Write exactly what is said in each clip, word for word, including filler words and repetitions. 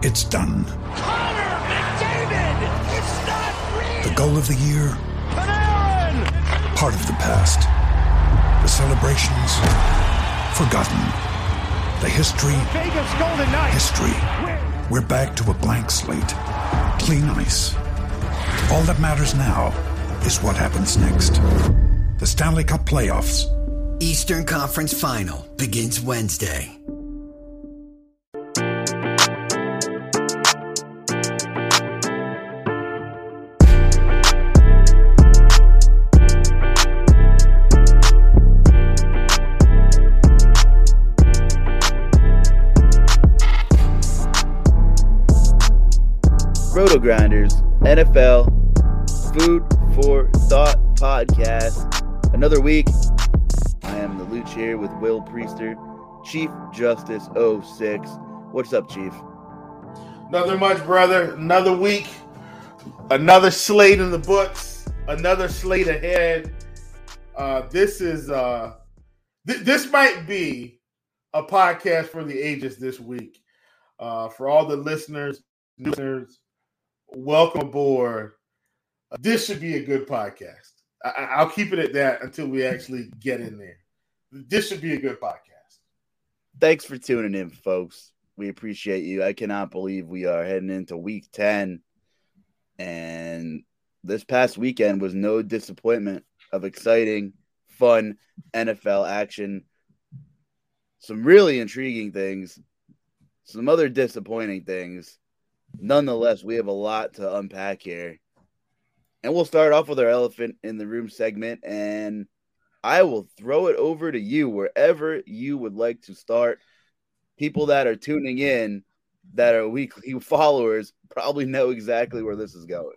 It's done. Connor McDavid! It's not real! The goal of the year? Panarin! Part of the past. The celebrations? Forgotten. The history? Vegas Golden Knights! History. We're back to a blank slate. Clean ice. All that matters now is what happens next. The Stanley Cup Playoffs. Eastern Conference Final begins Wednesday. Roto Grinders, N F L, Food for Thought podcast. Another week. I am the Luch here with Will Priester, Chief Justice oh six. What's up, Chief? Nothing much, brother. Another week. Another slate in the books. Another slate ahead. Uh, this is uh, th- this might be a podcast for the ages this week. Uh, for all the listeners, listeners. Welcome aboard. Uh, this should be a good podcast. I- I'll keep it at that until we actually get in there. This should be a good podcast. Thanks for tuning in, folks. We appreciate you. I cannot believe we are heading into week ten. And this past weekend was no disappointment of exciting, fun N F L action. Some really intriguing things. Some other disappointing things. Nonetheless, we have a lot to unpack here. And we'll start off with our elephant in the room segment, and I will throw it over to you wherever you would like to start. People that are tuning in, that are weekly followers, probably know exactly where this is going.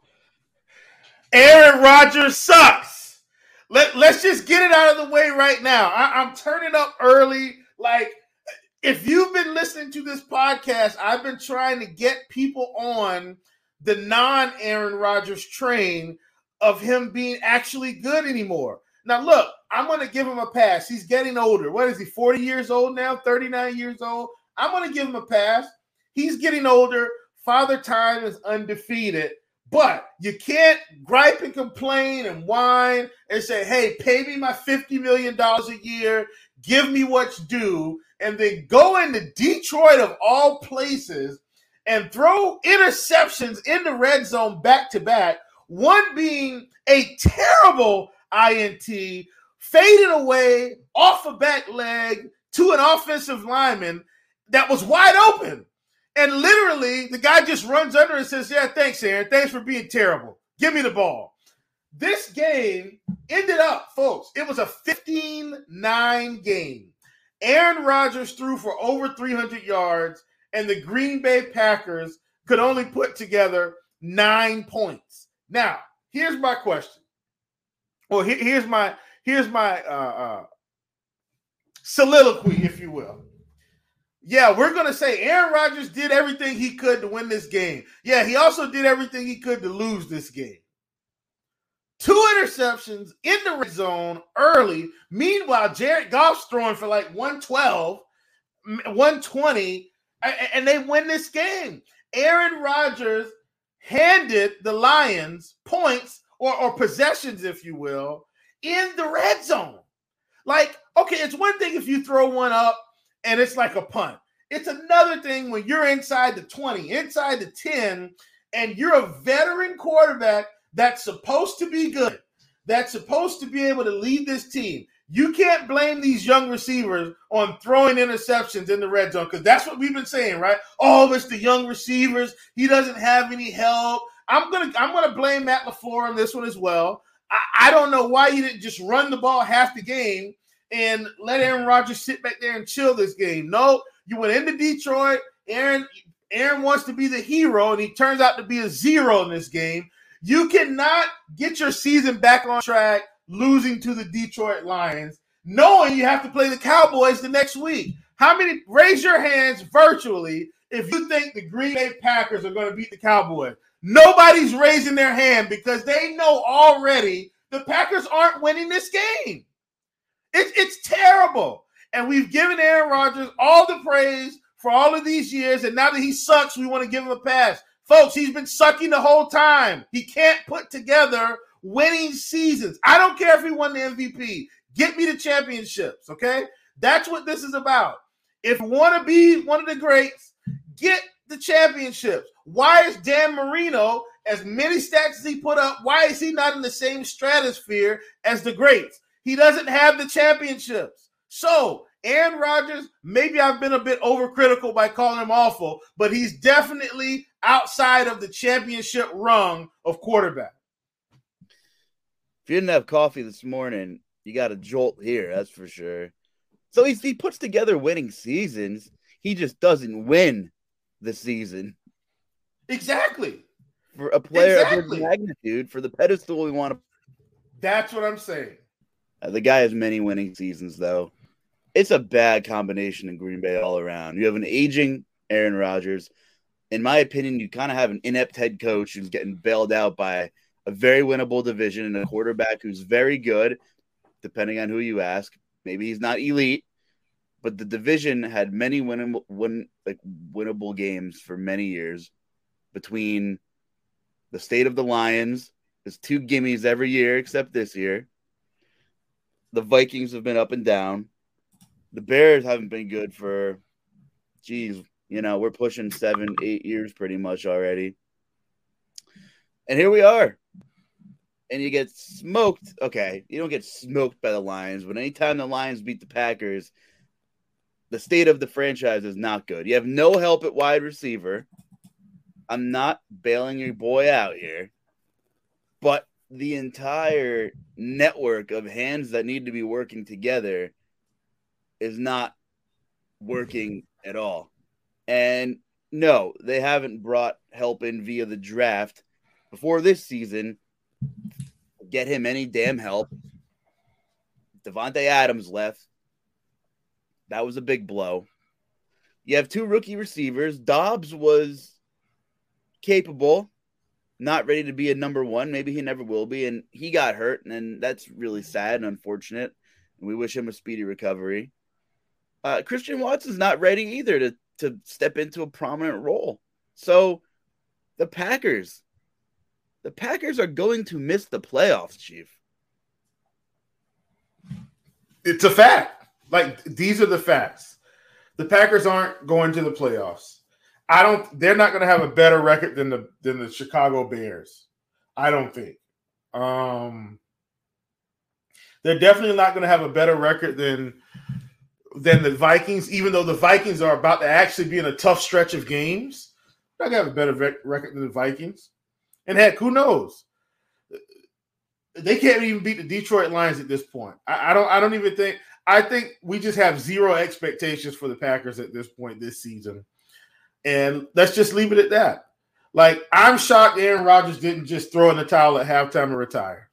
Aaron Rodgers sucks. Let, let's just get it out of the way right now. I, I'm turning up early. Like, if you've been listening to this podcast, I've been trying to get people on the non-Aaron Rodgers train of him being actually good anymore. Now, look, I'm going to give him a pass. He's getting older. What is he, forty years old now, thirty-nine years old? I'm going to give him a pass. He's getting older. Father Time is undefeated. But you can't gripe and complain and whine and say, hey, pay me my fifty million dollars a year. Give me what's due. And then go into Detroit of all places and throw interceptions in the red zone back to back, one being a terrible I N T, faded away off a back leg to an offensive lineman that was wide open. And literally, the guy just runs under and says, yeah, thanks, Aaron. Thanks for being terrible. Give me the ball. This game ended up, folks, it was a fifteen nine game. Aaron Rodgers threw for over three hundred yards, and the Green Bay Packers could only put together nine points. Now, here's my question. Well, here, here's my here's my uh, uh, soliloquy, if you will. Yeah, we're going to say Aaron Rodgers did everything he could to win this game. Yeah, he also did everything he could to lose this game. Two interceptions in the red zone early. Meanwhile, Jared Goff's throwing for like one twelve, one twenty, and they win this game. Aaron Rodgers handed the Lions points or, or possessions, if you will, in the red zone. Like, okay, it's one thing if you throw one up and it's like a punt. It's another thing when you're inside the twenty, inside the ten, and you're a veteran quarterback that's supposed to be good, that's supposed to be able to lead this team. You can't blame these young receivers on throwing interceptions in the red zone because that's what we've been saying, right? Oh, it's the young receivers. He doesn't have any help. I'm gonna I'm gonna blame Matt LaFleur on this one as well. I, I don't know why you didn't just run the ball half the game and let Aaron Rodgers sit back there and chill this game. No, you went into Detroit. Aaron Aaron wants to be the hero, and he turns out to be a zero in this game. You cannot get your season back on track losing to the Detroit Lions, knowing you have to play the Cowboys the next week. How many – raise your hands virtually if you think the Green Bay Packers are going to beat the Cowboys. Nobody's raising their hand because they know already the Packers aren't winning this game. It's, it's terrible. And we've given Aaron Rodgers all the praise for all of these years, and now that he sucks, we want to give him a pass. Folks, he's been sucking the whole time. He can't put together winning seasons. I don't care if he won the M V P. Get me the championships, okay? That's what this is about. If you want to be one of the greats, get the championships. Why is Dan Marino, as many stats as he put up, why is he not in the same stratosphere as the greats? He doesn't have the championships. So, Aaron Rodgers, maybe I've been a bit overcritical by calling him awful, but he's definitely outside of the championship rung of quarterback. If you didn't have coffee this morning, you got a jolt here, that's for sure. So he's, he puts together winning seasons. He just doesn't win the season. Exactly. For a player exactly. of his magnitude, for the pedestal we want to. That's what I'm saying. Uh, the guy has many winning seasons, though. It's a bad combination in Green Bay all around. You have an aging Aaron Rodgers. In my opinion, you kind of have an inept head coach who's getting bailed out by a very winnable division and a quarterback who's very good, depending on who you ask. Maybe he's not elite, but the division had many winnable, win, like winnable games for many years between the state of the Lions. There's two gimmies every year except this year. The Vikings have been up and down. The Bears haven't been good for, geez, you know, we're pushing seven, eight years pretty much already. And here we are. And you get smoked. Okay, you don't get smoked by the Lions, but anytime the Lions beat the Packers, the state of the franchise is not good. You have no help at wide receiver. I'm not bailing your boy out here, but the entire network of hands that need to be working together is not working at all. And no, they haven't brought help in via the draft before this season. Get him any damn help. Devontae Adams left. That was a big blow. You have two rookie receivers. Dobbs was capable, not ready to be a number one. Maybe he never will be, and he got hurt, and that's really sad and unfortunate. And we wish him a speedy recovery. Uh, Christian Watson's not ready either to, to step into a prominent role. So the Packers, the Packers are going to miss the playoffs, Chief. It's a fact. Like, these are the facts. The Packers aren't going to the playoffs. I don't. They're not going to have a better record than the than the Chicago Bears. I don't think. Um, they're definitely not going to have a better record than than the Vikings. Even though the Vikings are about to actually be in a tough stretch of games, they're not going to have a better rec- record than the Vikings. And heck, who knows? They can't even beat the Detroit Lions at this point. I, I don't. I don't even think. I think we just have zero expectations for the Packers at this point this season. And let's just leave it at that. Like, I'm shocked Aaron Rodgers didn't just throw in the towel at halftime and retire.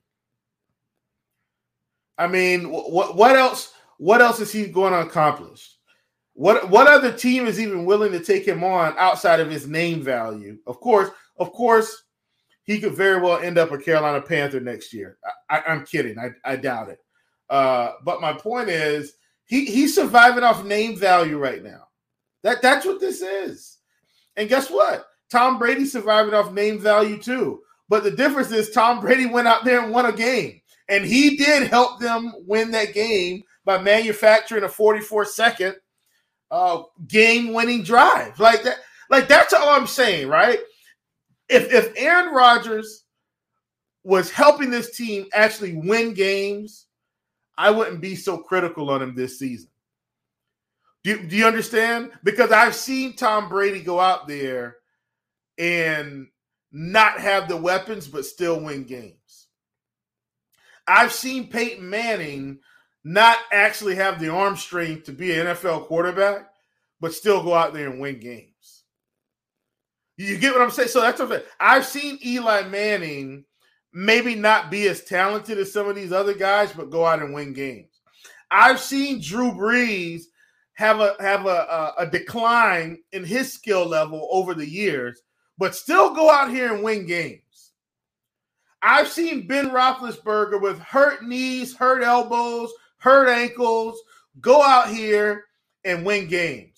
I mean, what what else? What else is he going to accomplish? What what other team is even willing to take him on outside of his name value? Of course, of course, he could very well end up a Carolina Panther next year. I, I, I'm kidding. I, I doubt it. Uh, but my point is, he he's surviving off name value right now. That that's what this is. And guess what? Tom Brady's surviving off name value too. But the difference is Tom Brady went out there and won a game. And he did help them win that game by manufacturing a forty-four second uh, game-winning drive. Like that, like that's all I'm saying, right? If if Aaron Rodgers was helping this team actually win games, I wouldn't be so critical on him this season. Do, do you understand? Because I've seen Tom Brady go out there and not have the weapons but still win games. I've seen Peyton Manning not actually have the arm strength to be an N F L quarterback but still go out there and win games. You get what I'm saying? So that's what I'm saying. I've seen Eli Manning maybe not be as talented as some of these other guys but go out and win games. I've seen Drew Brees have a have a, a, a decline in his skill level over the years, but still go out here and win games. I've seen Ben Roethlisberger with hurt knees, hurt elbows, hurt ankles, go out here and win games.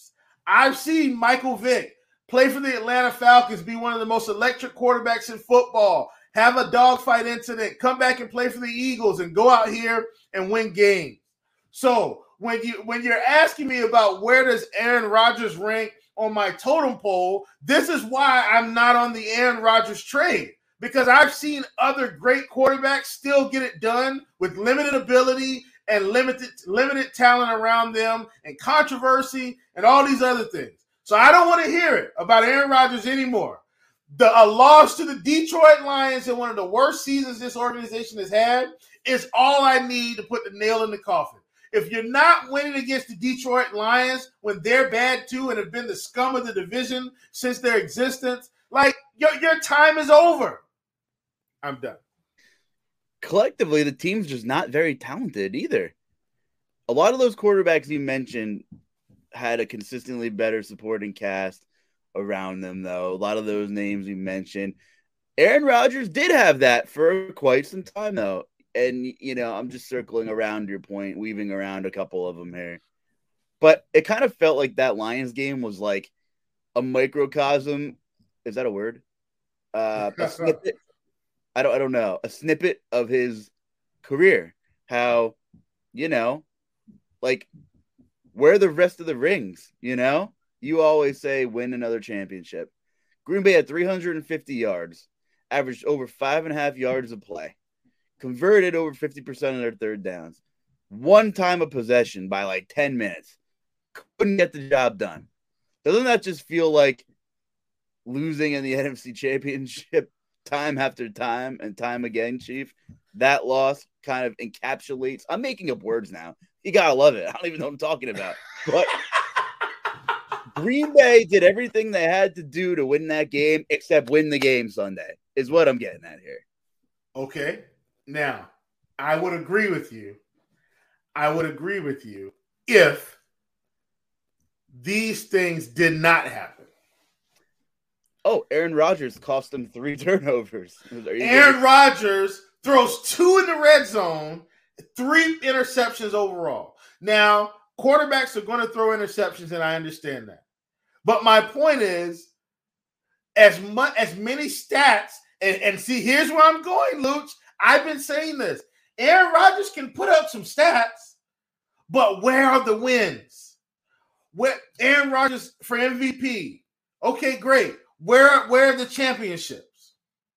I've seen Michael Vick play for the Atlanta Falcons, be one of the most electric quarterbacks in football, have a dogfight incident, come back and play for the Eagles, and go out here and win games. So when you when you're asking me about where does Aaron Rodgers rank on my totem pole, this is why I'm not on the Aaron Rodgers trade, because I've seen other great quarterbacks still get it done with limited ability and limited limited talent around them and controversy and all these other things. So I don't want to hear it about Aaron Rodgers anymore. The a loss to the Detroit Lions in one of the worst seasons this organization has had is all I need to put the nail in the coffin. If you're not winning against the Detroit Lions when they're bad too and have been the scum of the division since their existence, like your, your time is over. I'm done. Collectively, the team's just not very talented either. A lot of those quarterbacks you mentioned had a consistently better supporting cast around them, though. A lot of those names you mentioned. Aaron Rodgers did have that for quite some time, though. And, you know, I'm just circling around your point, weaving around a couple of them here. But it kind of felt like that Lions game was like a microcosm. Is that a word? Uh, a snippet. I don't, I don't know. A snippet of his career. How, you know, like, where are the rest of the rings, you know? You always say win another championship. Green Bay had three hundred fifty yards, averaged over five and a half yards a play, converted over fifty percent of their third downs, one time of possession by like ten minutes. Couldn't get the job done. Doesn't that just feel like losing in the N F C Championship time after time and time again, Chief? That loss kind of encapsulates. I'm making up words now. You gotta love it. I don't even know what I'm talking about. But Green Bay did everything they had to do to win that game except win the game Sunday, is what I'm getting at here. Okay. Now, I would agree with you. I would agree with you if these things did not happen. Oh, Aaron Rodgers cost them three turnovers. Aaron Rodgers throws two in the red zone, three interceptions overall. Now, quarterbacks are going to throw interceptions, and I understand that. But my point is, as much as many stats, and, and see, here's where I'm going, Luch. I've been saying this. Aaron Rodgers can put up some stats, but where are the wins? Where Aaron Rodgers for M V P? Okay, great. Where, where are the championships?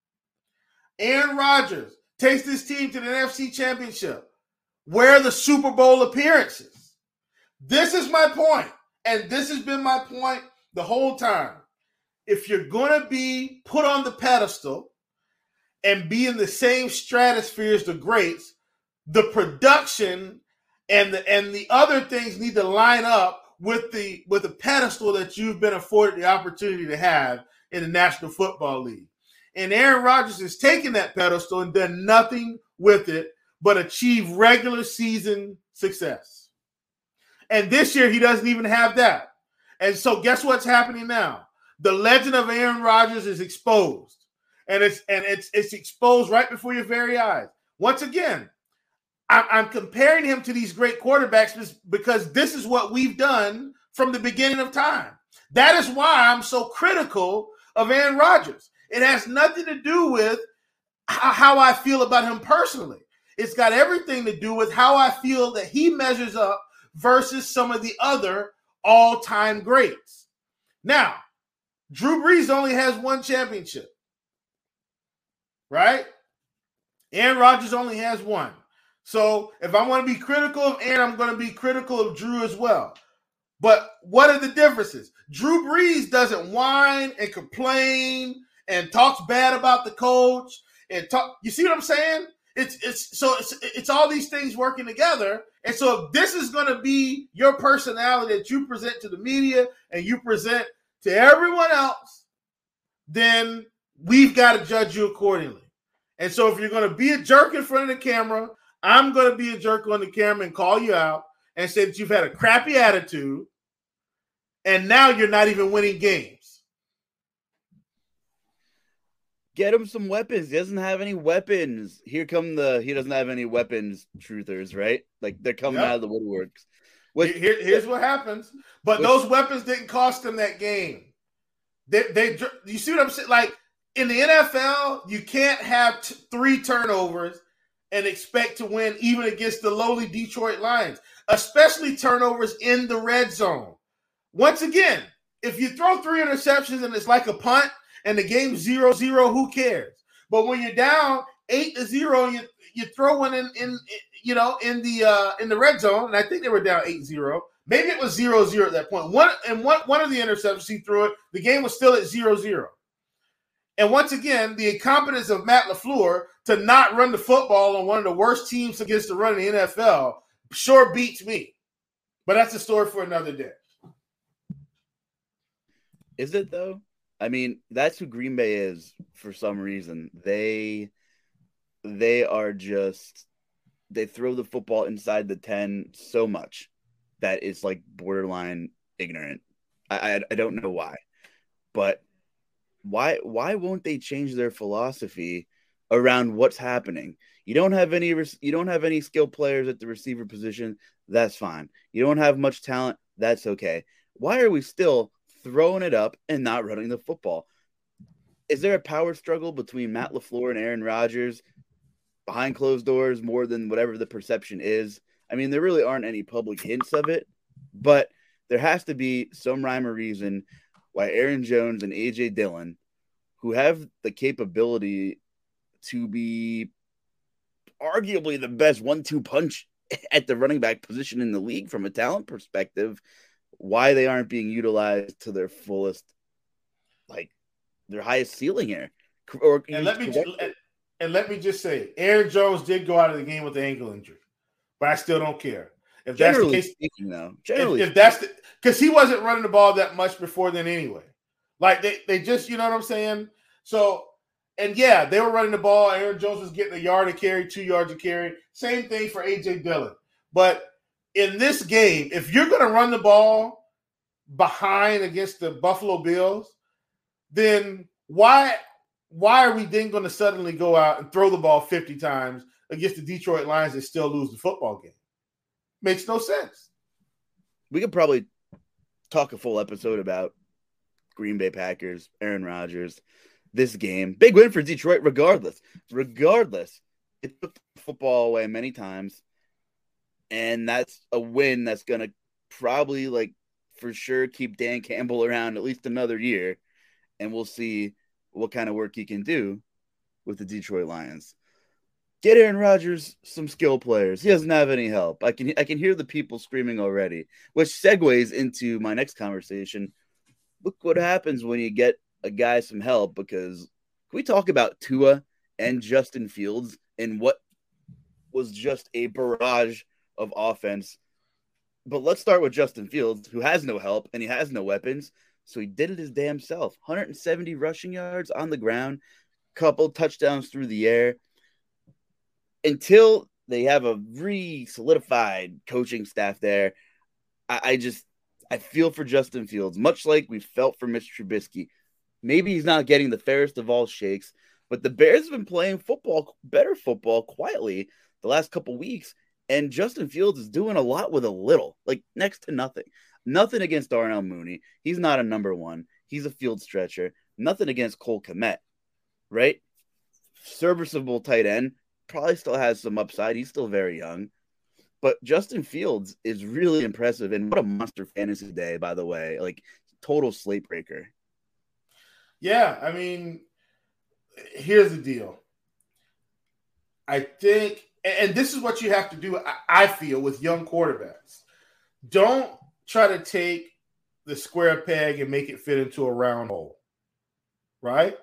Aaron Rodgers takes this team to the N F C Championship. Where are the Super Bowl appearances? This is my point, and this has been my point the whole time. If you're going to be put on the pedestal and be in the same stratosphere as the greats, the production and the and the other things need to line up with the with the pedestal that you've been afforded the opportunity to have in the National Football League. And Aaron Rodgers has taken that pedestal and done nothing with it but achieve regular season success. And this year, he doesn't even have that. And so guess what's happening now? The legend of Aaron Rodgers is exposed. And it's and it's it's exposed right before your very eyes. Once again, I'm, I'm comparing him to these great quarterbacks because this is what we've done from the beginning of time. That is why I'm so critical of Aaron Rodgers. It has nothing to do with how I feel about him personally. It's got everything to do with how I feel that he measures up versus some of the other all-time greats. Now, Drew Brees only has one championship, right? Aaron Rodgers only has one. So if I want to be critical of Aaron, I'm going to be critical of Drew as well. But what are the differences? Drew Brees doesn't whine and complain and talks bad about the coach and talk. You see what I'm saying? It's it's so it's it's all these things working together. And so if this is going to be your personality that you present to the media and you present to everyone else, then we've got to judge you accordingly. And so if you're going to be a jerk in front of the camera, I'm going to be a jerk on the camera and call you out and say that you've had a crappy attitude and now you're not even winning games. Get him some weapons. He doesn't have any weapons. Here come the he doesn't have any weapons truthers, right? Like they're coming yep. out of the woodworks. Which, Here, here's what happens. But which, those weapons didn't cost them that game. They, they, you see what I'm saying? Like in the N F L, you can't have t- three turnovers and expect to win even against the lowly Detroit Lions, especially turnovers in the red zone. Once again, if you throw three interceptions and it's like a punt and the game's zero zero, who cares? But when you're down eight to zero, you you throw one in, in you know in the uh, in the red zone, and I think they were down eight zero. Maybe it was zero zero at that point. One and one one of the interceptions he threw it, the game was still at zero zero. And once again, the incompetence of Matt LaFleur to not run the football on one of the worst teams against the run in the N F L sure beats me. But that's a story for another day. Is it though? I mean, that's who Green Bay is for some reason. They they are just they throw the football inside the ten so much that it's like borderline ignorant. I I, I don't know why. But why why won't they change their philosophy around what's happening? You don't have any you don't have any skilled players at the receiver position, that's fine. You don't have much talent, that's okay. Why are we still throwing it up and not running the football? Is there a power struggle between Matt LaFleur and Aaron Rodgers behind closed doors more than whatever the perception is? I mean, there really aren't any public hints of it, but there has to be some rhyme or reason why Aaron Jones and A J Dillon, who have the capability to be arguably the best one two punch at the running back position in the league from a talent perspective, why they aren't being utilized to their fullest, like their highest ceiling here. Or and let me just, and let me just say, Aaron Jones did go out of the game with an ankle injury, but I still don't care. If generally that's the case, speaking, though, generally, if, if that's the because he wasn't running the ball that much before then anyway. Like they, they just, you know what I'm saying? So, and yeah, they were running the ball. Aaron Jones was getting a yard to carry, two yards to carry. Same thing for A J Dillon. But in this game, if you're going to run the ball behind against the Buffalo Bills, then why why are we then going to suddenly go out and throw the ball fifty times against the Detroit Lions and still lose the football game? Makes no sense. We could probably talk a full episode about Green Bay Packers, Aaron Rodgers, this game. Big win for Detroit regardless. Regardless, it took the football away many times. And that's a win that's going to probably, like, for sure keep Dan Campbell around at least another year. And we'll see what kind of work he can do with the Detroit Lions. Get Aaron Rodgers some skill players. He doesn't have any help. I can I can hear the people screaming already, which segues into my next conversation. Look what happens when you get a guy some help, because can we talk about Tua and Justin Fields and what was just a barrage of offense? But let's start with Justin Fields, who has no help and he has no weapons. So he did it his damn self. one hundred seventy rushing yards on the ground, couple touchdowns through the air. Until they have a re-solidified coaching staff there, I, I just I feel for Justin Fields, much like we felt for Mitch Trubisky. Maybe he's not getting the fairest of all shakes, but the Bears have been playing football, better football, quietly the last couple weeks, and Justin Fields is doing a lot with a little, like next to nothing. Nothing against Darnell Mooney. He's not a number one. He's a field stretcher. Nothing against Cole Kmet, right? Serviceable tight end. Probably still has some upside. He's still very young. But Justin Fields is really impressive. And what a monster fantasy day, by the way. Like, total slate breaker. Yeah, I mean, here's the deal. I think, and this is what you have to do, I feel, with young quarterbacks. Don't try to take the square peg and make it fit into a round hole, right?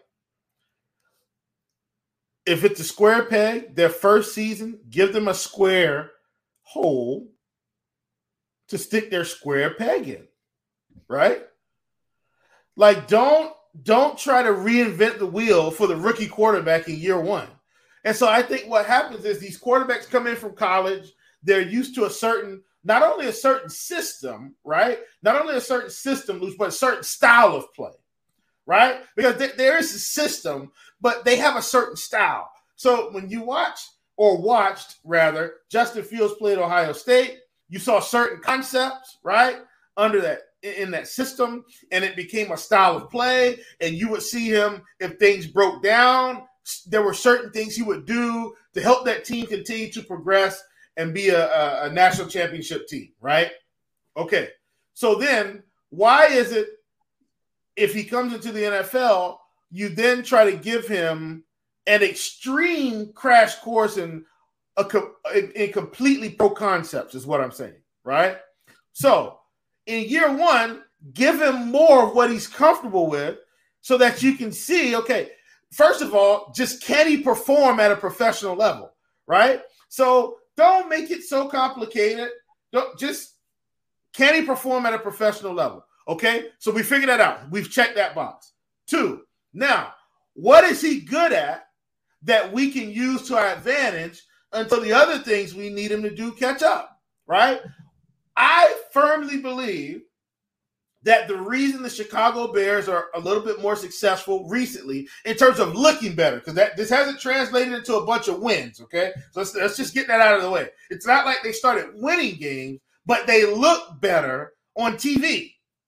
If it's a square peg, their first season, give them a square hole to stick their square peg in, right? Like, don't don't try to reinvent the wheel for the rookie quarterback in year one. And so I think what happens is these quarterbacks come in from college, they're used to a certain, not only a certain system, right? Not only a certain system, but a certain style of play, right? Because th- there is a system, but they have a certain style. So when you watch or watched, rather, Justin Fields play at Ohio State, You saw certain concepts, right, under that in that system, and it became a style of play. And you would see him if things broke down. There were certain things he would do to help that team continue to progress and be a, a, a national championship team, right? Okay. So then, why is it if he comes into the N F L, you then try to give him an extreme crash course in a in, in completely pro concepts is what I'm saying, right? So in year one, give him more of what he's comfortable with so that you can see, okay, first of all, just can he perform at a professional level, right? So don't make it so complicated. Don't just can he perform at a professional level? Okay, so we figured that out. We've checked that box. Two, now, what is he good at that we can use to our advantage until the other things we need him to do catch up, right? I firmly believe that the reason the Chicago Bears are a little bit more successful recently in terms of looking better, because that this hasn't translated into a bunch of wins, okay? So let's, let's just get that out of the way. It's not like they started winning games, but they look better on T V.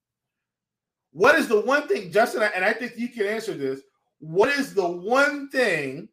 What is the one thing, Justin, and I think you can answer this, what is the one thing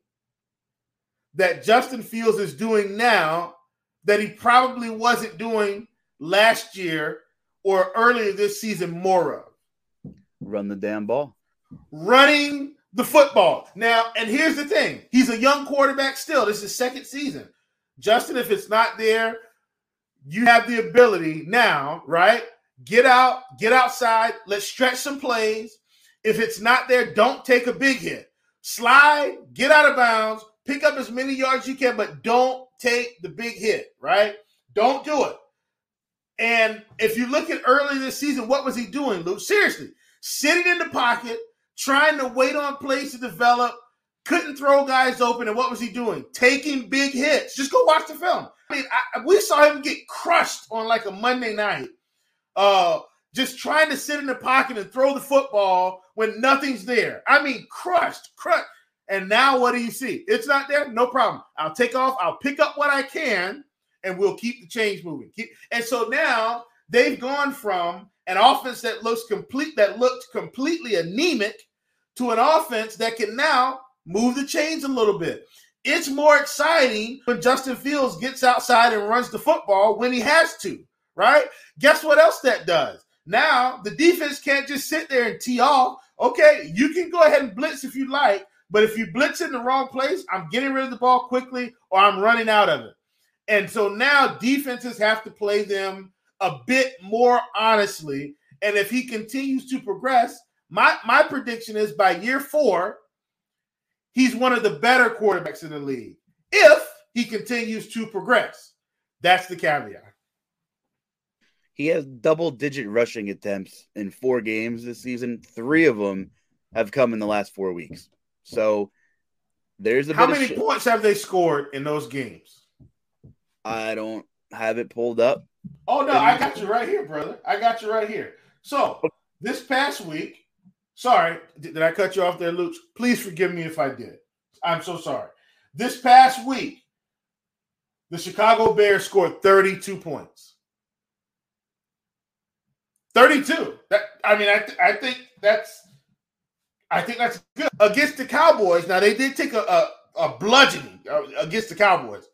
that Justin Fields is doing now that he probably wasn't doing last year or earlier this season more of? Run the damn ball. Running the football. Now, and here's the thing. He's a young quarterback still. This is his second season. Justin, if it's not there, you have the ability now, right? Get out, get outside. Let's stretch some plays. If it's not there, don't take a big hit. Slide, get out of bounds, pick up as many yards as you can, but don't take the big hit, right? Don't do it. And if you look at early this season, what was he doing, Luke? Seriously, sitting in the pocket, trying to wait on plays to develop, couldn't throw guys open, and what was he doing? Taking big hits. Just go watch the film. I mean, I, we saw him get crushed on like a Monday night. Uh, just trying to sit in the pocket and throw the football when nothing's there. I mean, crushed, crushed. And now what do you see? It's not there? No problem. I'll take off. I'll pick up what I can, and we'll keep the chains moving. Keep, and so now they've gone from an offense that looks complete, that looked completely anemic, to an offense that can now move the chains a little bit. It's more exciting when Justin Fields gets outside and runs the football when he has to. Right? Guess what else that does? Now, the defense can't just sit there and tee off. Okay, you can go ahead and blitz if you like, but if you blitz in the wrong place, I'm getting rid of the ball quickly or I'm running out of it. And so now defenses have to play them a bit more honestly. And if he continues to progress, my, my prediction is by year four, he's one of the better quarterbacks in the league. If he continues to progress. That's the caveat. He has double-digit rushing attempts in four games this season. Three of them have come in the last four weeks. So there's a How bit many of sh- points have they scored in those games? I don't have it pulled up. Oh, no, I got you right here, brother. I got you right here. So this past week, sorry, did, did I cut you off there, Luch? Please forgive me if I did. I'm so sorry. This past week, the Chicago Bears scored thirty-two points. thirty-two. That I mean, I th- I think that's I think that's good against the Cowboys. Now they did take a a, a bludgeoning against the Cowboys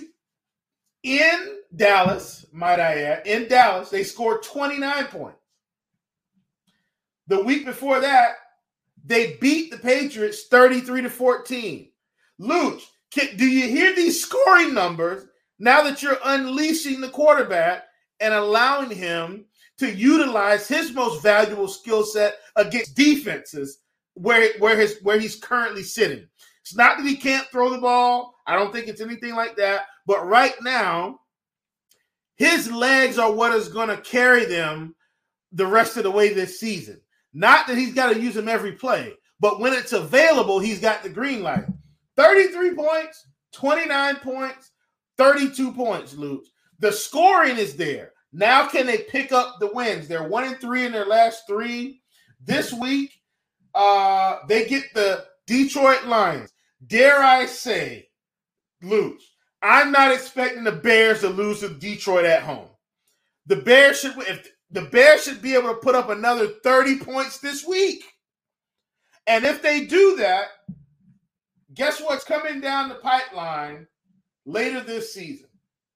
in Dallas. Might I add, in Dallas they scored twenty-nine points. The week before that, they beat the Patriots thirty-three to fourteen. Luch, can, do you hear these scoring numbers now that you're unleashing the quarterback and allowing him to utilize his most valuable skill set against defenses where, where, his, where he's currently sitting? It's not that he can't throw the ball. I don't think it's anything like that. But right now, his legs are what is going to carry them the rest of the way this season. Not that he's got to use them every play, but when it's available, he's got the green light. thirty-three points, twenty-nine points, thirty-two points, Luke. The scoring is there. Now can they pick up the wins? They're one and three in their last three. This week, uh, they get the Detroit Lions. Dare I say, lose. I'm not expecting the Bears to lose to Detroit at home. the Bears should if the Bears should be able to put up another thirty points this week. And if they do that, guess what's coming down the pipeline later this season?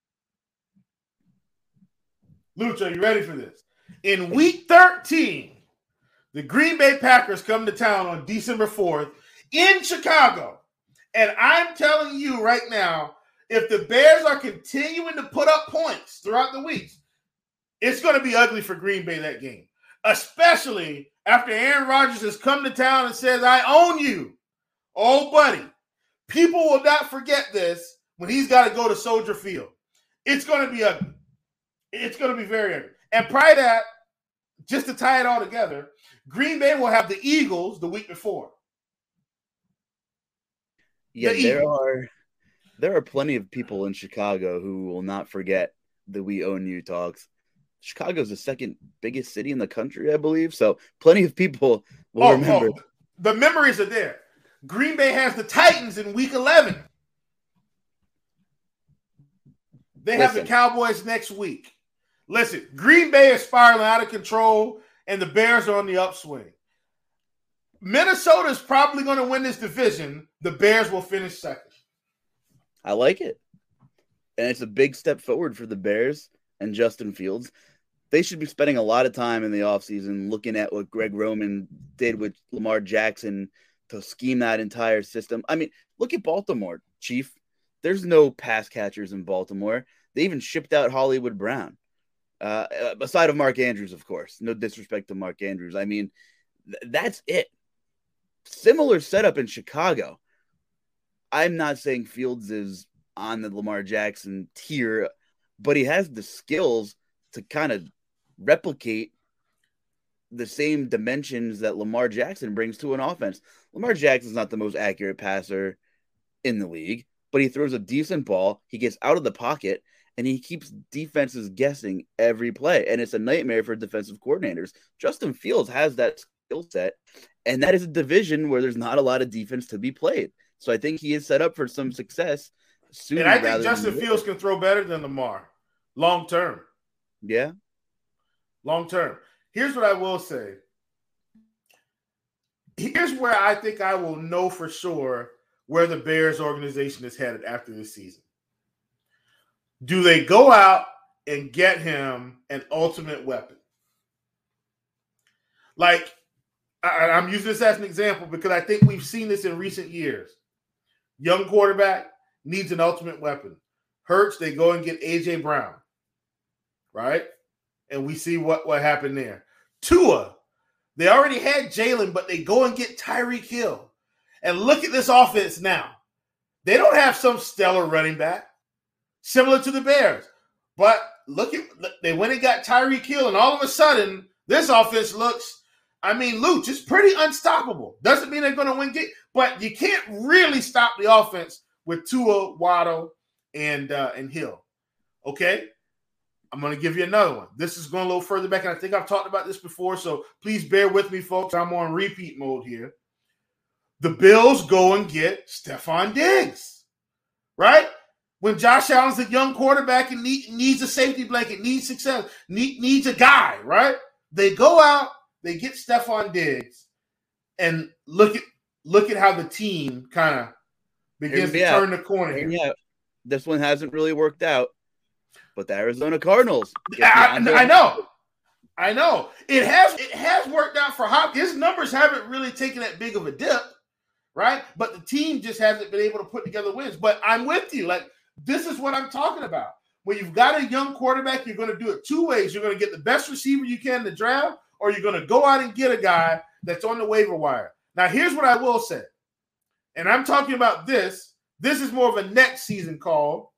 Lucha, are you ready for this? In week thirteen, the Green Bay Packers come to town on December fourth in Chicago. And I'm telling you right now, if the Bears are continuing to put up points throughout the weeks, it's going to be ugly for Green Bay that game, especially after Aaron Rodgers has come to town and says, I own you. Oh, buddy, people will not forget this when he's got to go to Soldier Field. It's going to be ugly. It's going to be very ugly. And prior to that, just to tie it all together, Green Bay will have the Eagles the week before. Yeah, The there Eagles. are there are plenty of people in Chicago who will not forget the "We Own You" talks. Chicago's the second biggest city in the country, I believe. So plenty of people will Oh, remember. oh, the memories are there. Green Bay has the Titans in week eleven. They have the Listen. Cowboys next week. Listen, Green Bay is spiraling out of control, and the Bears are on the upswing. Minnesota's probably going to win this division. The Bears will finish second. I like it. And it's a big step forward for the Bears and Justin Fields. They should be spending a lot of time in the offseason looking at what Greg Roman did with Lamar Jackson to scheme that entire system. I mean, look at Baltimore, Chief. There's no pass catchers in Baltimore. They even shipped out Hollywood Brown. Uh, aside of Mark Andrews, of course. No disrespect to Mark Andrews. I mean, th- that's it. Similar setup in Chicago. I'm not saying Fields is on the Lamar Jackson tier, but he has the skills to kind of replicate the same dimensions that Lamar Jackson brings to an offense. Lamar Jackson's not the most accurate passer in the league, but he throws a decent ball. He gets out of the pocket, and he keeps defenses guessing every play. And it's a nightmare for defensive coordinators. Justin Fields has that skill set, and that is a division where there's not a lot of defense to be played. So I think he is set up for some success sooner. And I rather think Justin than Fields can throw better than Lamar long term. Yeah. Long term. Here's what I will say. Here's where I think I will know for sure where the Bears organization is headed after this season. Do they go out and get him an ultimate weapon? Like, I, I'm using this as an example because I think we've seen this in recent years. Young quarterback needs an ultimate weapon. Hurts, they go and get A J Brown, right? And we see what, what happened there. Tua, they already had Jalen, but they go and get Tyreek Hill. And look at this offense now. They don't have some stellar running back, similar to the Bears. But look at they went and got Tyreek Hill, and all of a sudden, this offense looks, I mean, Luch, it's pretty unstoppable. Doesn't mean they're going to win games, but you can't really stop the offense with Tua, Waddle, and uh, and Hill. Okay? I'm going to give you another one. This is going a little further back, and I think I've talked about this before, so please bear with me, folks. I'm on repeat mode here. The Bills go and get Stephon Diggs, right? When Josh Allen's a young quarterback and need, needs a safety blanket, needs success, need, needs a guy, right? They go out, they get Stephon Diggs, and look at look at how the team kind of begins to out. turn the corner here. Yeah, this one hasn't really worked out, but the Arizona Cardinals. I, I know, I know. It has it has worked out for Hopkins. His numbers haven't really taken that big of a dip, right? But the team just hasn't been able to put together wins. But I'm with you. Like, this is what I'm talking about. When you've got a young quarterback, you're going to do it two ways. You're going to get the best receiver you can in the draft, or you're going to go out and get a guy that's on the waiver wire. Now, here's what I will say, and I'm talking about this. This is more of a next season call.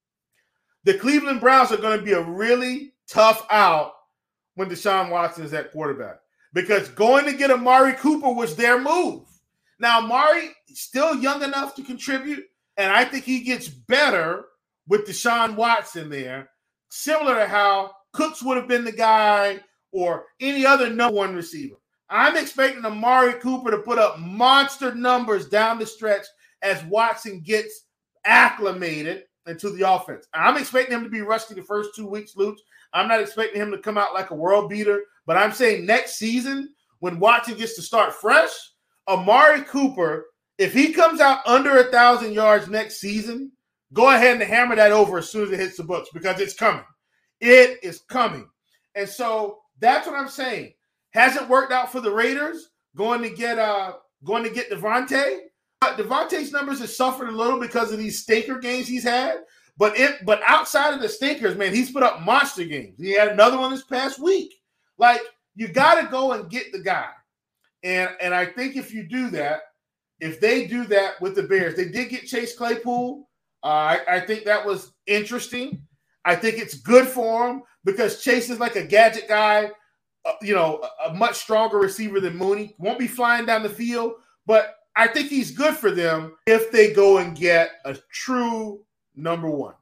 The Cleveland Browns are going to be a really tough out when Deshaun Watson is at quarterback, because going to get Amari Cooper was their move. Now, Amari is still young enough to contribute, and I think he gets better with Deshaun Watson there, similar to how Cooks would have been the guy or any other number one receiver. I'm expecting Amari Cooper to put up monster numbers down the stretch as Watson gets acclimated into the offense. I'm expecting him to be rusty the first two weeks, Luke. I'm not expecting him to come out like a world beater, but I'm saying next season when Watson gets to start fresh, Amari Cooper, if he comes out under a thousand yards next season, go ahead and hammer that over as soon as it hits the books because it's coming. It is coming. And so that's what I'm saying. Hasn't worked out for the Raiders going to get uh going to get Devontae. But Devontae's numbers have suffered a little because of these stinker games he's had. But it but outside of the stinkers, man, he's put up monster games. He had another one this past week. Like, you got to go and get the guy. And and I think if you do that, if they do that with the Bears, they did get Chase Claypool. Uh, I, I think that was interesting. I think it's good for him because Chase is like a gadget guy, uh, you know, a, a much stronger receiver than Mooney. Won't be flying down the field, but I think he's good for them if they go and get a true number one.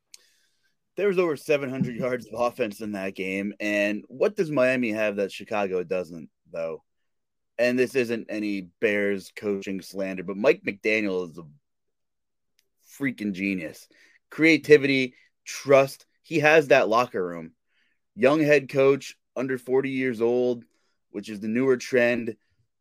There was over seven hundred yards of offense in that game. And what does Miami have that Chicago doesn't, though? And this isn't any Bears coaching slander, but Mike McDaniel is a freaking genius. Creativity, trust. He has that locker room. Young head coach, under forty years old, which is the newer trend.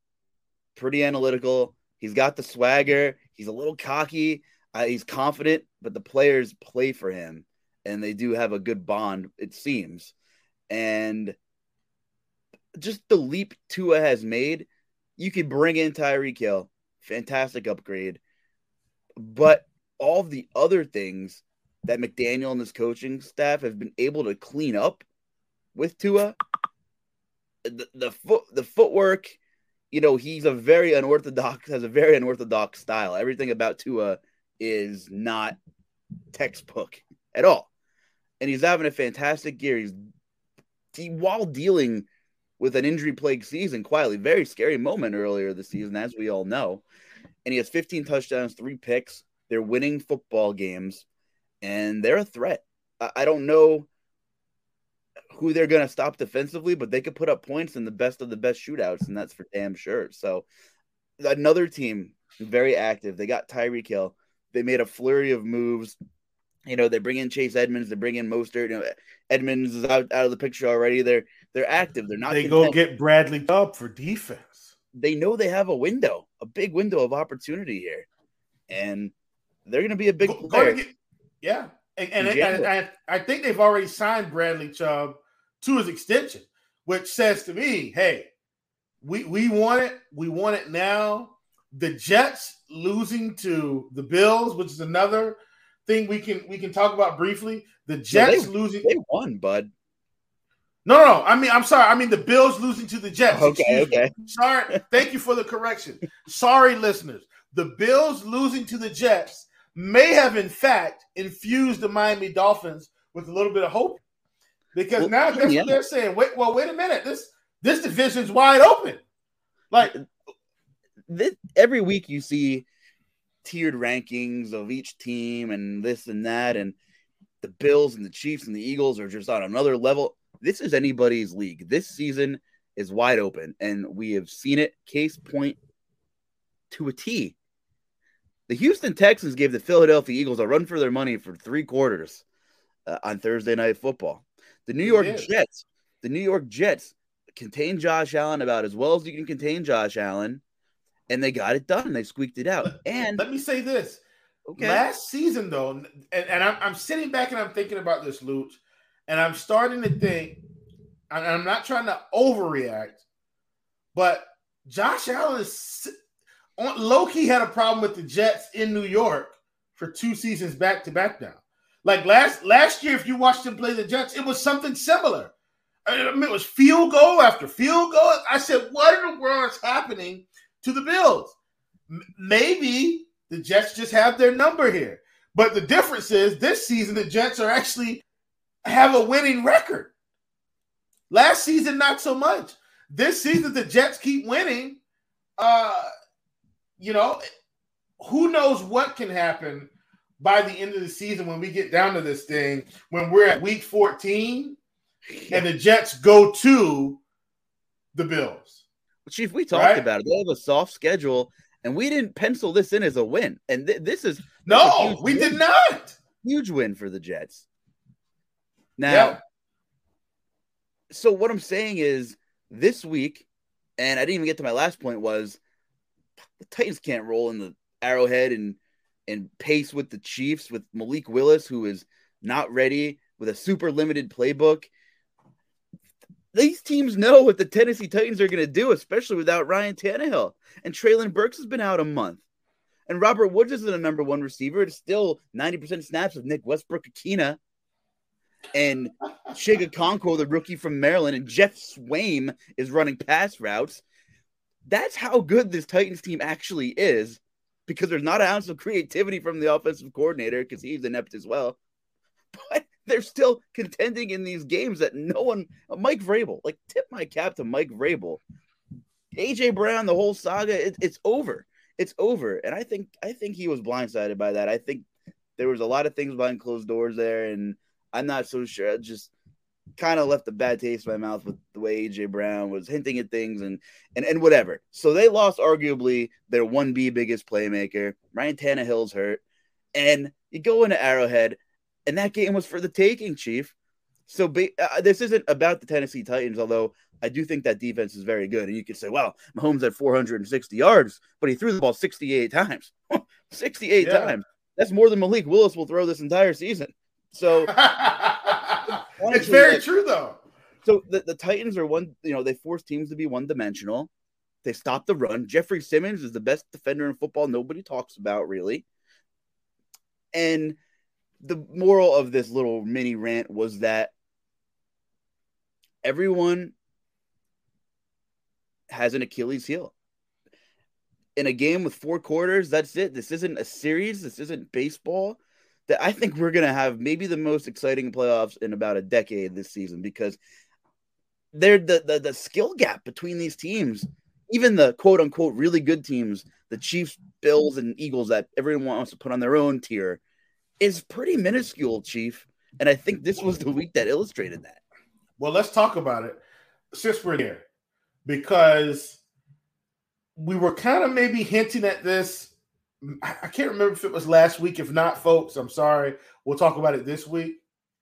Pretty analytical. He's got the swagger. He's a little cocky. Uh, he's confident, but the players play for him, and they do have a good bond, it seems. And just the leap Tua has made, you could bring in Tyreek Hill. Fantastic upgrade. But all of the other things that McDaniel and his coaching staff have been able to clean up with Tua, the, the foot, the footwork, you know, he's a very unorthodox, has a very unorthodox style. Everything about Tua is not textbook at all. And he's having a fantastic year. He's he, while dealing with an injury-plagued season quietly, very scary moment earlier this season, as we all know. And he has fifteen touchdowns, three picks. They're winning football games, and they're a threat. I, I don't know who they're going to stop defensively, but they could put up points in the best of the best shootouts, and that's for damn sure. So another team, very active. They got Tyreek Hill. They made a flurry of moves. You know, they bring in Chase Edmonds. They bring in Mostert. You know, Edmonds is out, out of the picture already. They're they're active. They're not. They content. go get Bradley Chubb for defense. They know they have a window, a big window of opportunity here, and they're going to be a big go, player. Go get, yeah, and, and, and I, I think they've already signed Bradley Chubb to his extension, which says to me, hey, we we want it. We want it now. The Jets losing to the Bills, which is another thing we can we can talk about briefly. The Jets no, they, losing. They won, bud. No, no, I mean, I'm sorry. I mean, the Bills losing to the Jets. Okay, okay. Me. Sorry. Thank you for the correction. Sorry, listeners. The Bills losing to the Jets may have, in fact, infused the Miami Dolphins with a little bit of hope. Because well, now that's yeah. what they're saying. Wait, well, wait a minute. This this division's wide open. Like this, every week you see tiered rankings of each team and this and that, and the Bills and the Chiefs and the Eagles are just on another level. This is anybody's league. This season is wide open, and we have seen it. Case point to a T. The Houston Texans gave the Philadelphia Eagles a run for their money for three quarters uh, on Thursday Night Football. The New York Jets, the New York Jets contained Josh Allen about as well as you can contain Josh Allen, and they got it done. They squeaked it out. And let me say this. Okay. Last season, though, and, and I'm, I'm sitting back and I'm thinking about this, Luch, and I'm starting to think, and I'm not trying to overreact, but Josh Allen is low-key had a problem with the Jets in New York for two seasons back-to-back now. Like last last year, if you watched him play the Jets, it was something similar. I mean, it was field goal after field goal. I said, what in the world is happening to the Bills? M- maybe the Jets just have their number here. But the difference is this season, the Jets are actually have a winning record. Last season, not so much. This season, the Jets keep winning. Uh, you know, who knows what can happen by the end of the season when we get down to this thing, when we're at week fourteen and the Jets go to the Bills. Chief, we talked right? about it. They have a soft schedule, and we didn't pencil this in as a win. And th- this is – No, we win. did not. Huge win for the Jets. Now, yeah. so what I'm saying is this week, and I didn't even get to my last point, was the Titans can't roll in the Arrowhead and and pace with the Chiefs with Malik Willis, who is not ready, with a super limited playbook. These teams know what the Tennessee Titans are going to do, especially without Ryan Tannehill. And Treylon Burks has been out a month. And Robert Woods isn't a number one receiver. It's still ninety percent snaps with Nick Westbrook-Akina and Shiga Conko, the rookie from Maryland, and Jeff Swaim is running pass routes. That's how good this Titans team actually is, because there's not an ounce of creativity from the offensive coordinator because he's inept as well. But they're still contending in these games that no one – Mike Vrabel. Like, tip my cap to Mike Vrabel. A J Brown, the whole saga, it, it's over. It's over. And I think I think he was blindsided by that. I think there was a lot of things behind closed doors there, and I'm not so sure. It just kind of left a bad taste in my mouth with the way A J Brown was hinting at things and, and, and whatever. So they lost arguably their one B biggest playmaker. Ryan Tannehill's hurt. And you go into Arrowhead, and that game was for the taking, Chief. So uh, this isn't about the Tennessee Titans, although I do think that defense is very good. And you could say, well, Mahomes had four hundred sixty yards, but he threw the ball sixty-eight times. sixty-eight yeah. times. That's more than Malik Willis will throw this entire season. So it's very true, though. So the, the Titans are one, you know, they force teams to be one-dimensional. They stop the run. Jeffrey Simmons is the best defender in football nobody talks about, really. And the moral of this little mini rant was that everyone has an Achilles heel. In a game with four quarters, that's it. This isn't a series. This isn't baseball. That I think we're going to have maybe the most exciting playoffs in about a decade this season, because they're the, the, the skill gap between these teams, even the quote unquote really good teams, the Chiefs, Bills, and Eagles that everyone wants to put on their own tier, is pretty minuscule, Chief. And I think this was the week that illustrated that. Well, let's talk about it since we're here, because we were kind of maybe hinting at this. I can't remember if it was last week. If not, folks, I'm sorry. We'll talk about it this week.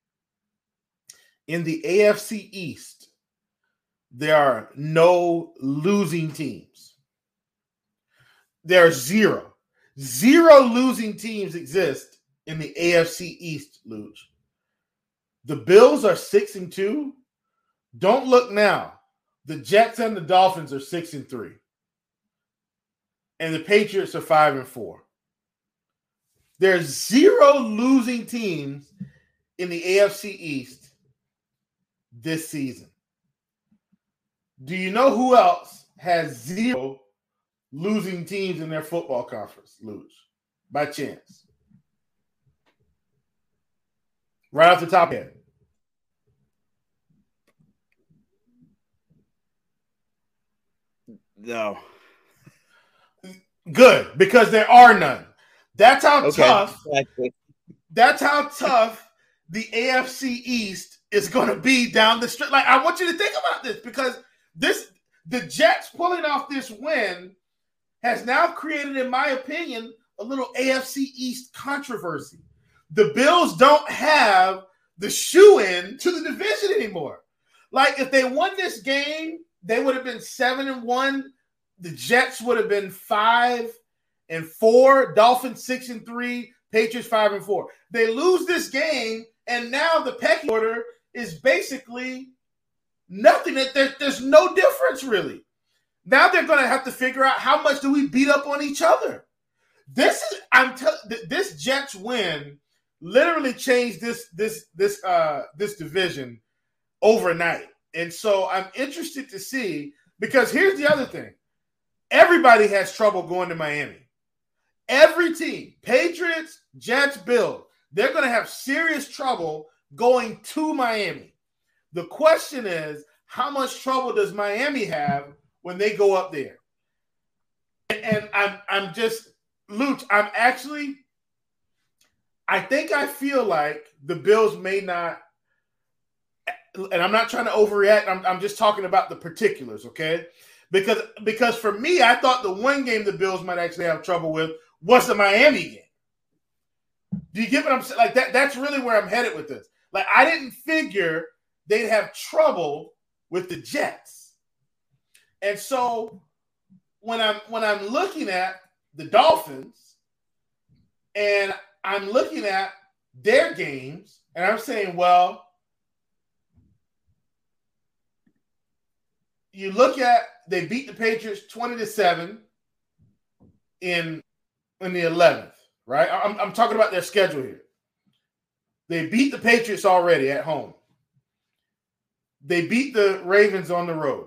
In the A F C East, there are no losing teams. There are zero. Zero losing teams exist in the A F C East, Luge. The Bills are six and two. Don't look now. The Jets and the Dolphins are six and three. And the Patriots are five and four. There's zero losing teams in the A F C East this season. Do you know who else has zero losing teams in their football conference, Luge? By chance. Right off the top of it. No. Good, because there are none. That's how okay. tough. Exactly. That's how tough the A F C East is going to be down the stretch. Like, I want you to think about this, because this the Jets pulling off this win has now created, in my opinion, a little A F C East controversy. The Bills don't have the shoe-in to the division anymore. Like, if they won this game, they would have been seven and one. The Jets would have been five and four. Dolphins six and three. Patriots five and four. They lose this game, and now the pecking order is basically nothing. There, there's no difference, really. Now they're going to have to figure out, how much do we beat up on each other? This is I'm telling this Jets win literally changed this this this uh this division overnight. And so I'm interested to see, because here's the other thing. Everybody has trouble going to Miami. Every team, Patriots, Jets, Bills, they're going to have serious trouble going to Miami. The question is, how much trouble does Miami have when they go up there? And, and I'm I'm just, Luch, I'm actually, I think I feel like the Bills may not, and I'm not trying to overreact, I'm, I'm just talking about the particulars, okay? Because because for me, I thought the one game the Bills might actually have trouble with was the Miami game. Do you get what I'm saying? Like, that, that's really where I'm headed with this. Like, I didn't figure they'd have trouble with the Jets. And so when I'm when I'm looking at the Dolphins and I'm looking at their games and I'm saying, well, you look at they beat the Patriots twenty to seven in in the eleventh, right? I'm, I'm talking about their schedule here. They beat the Patriots already at home. They beat the Ravens on the road.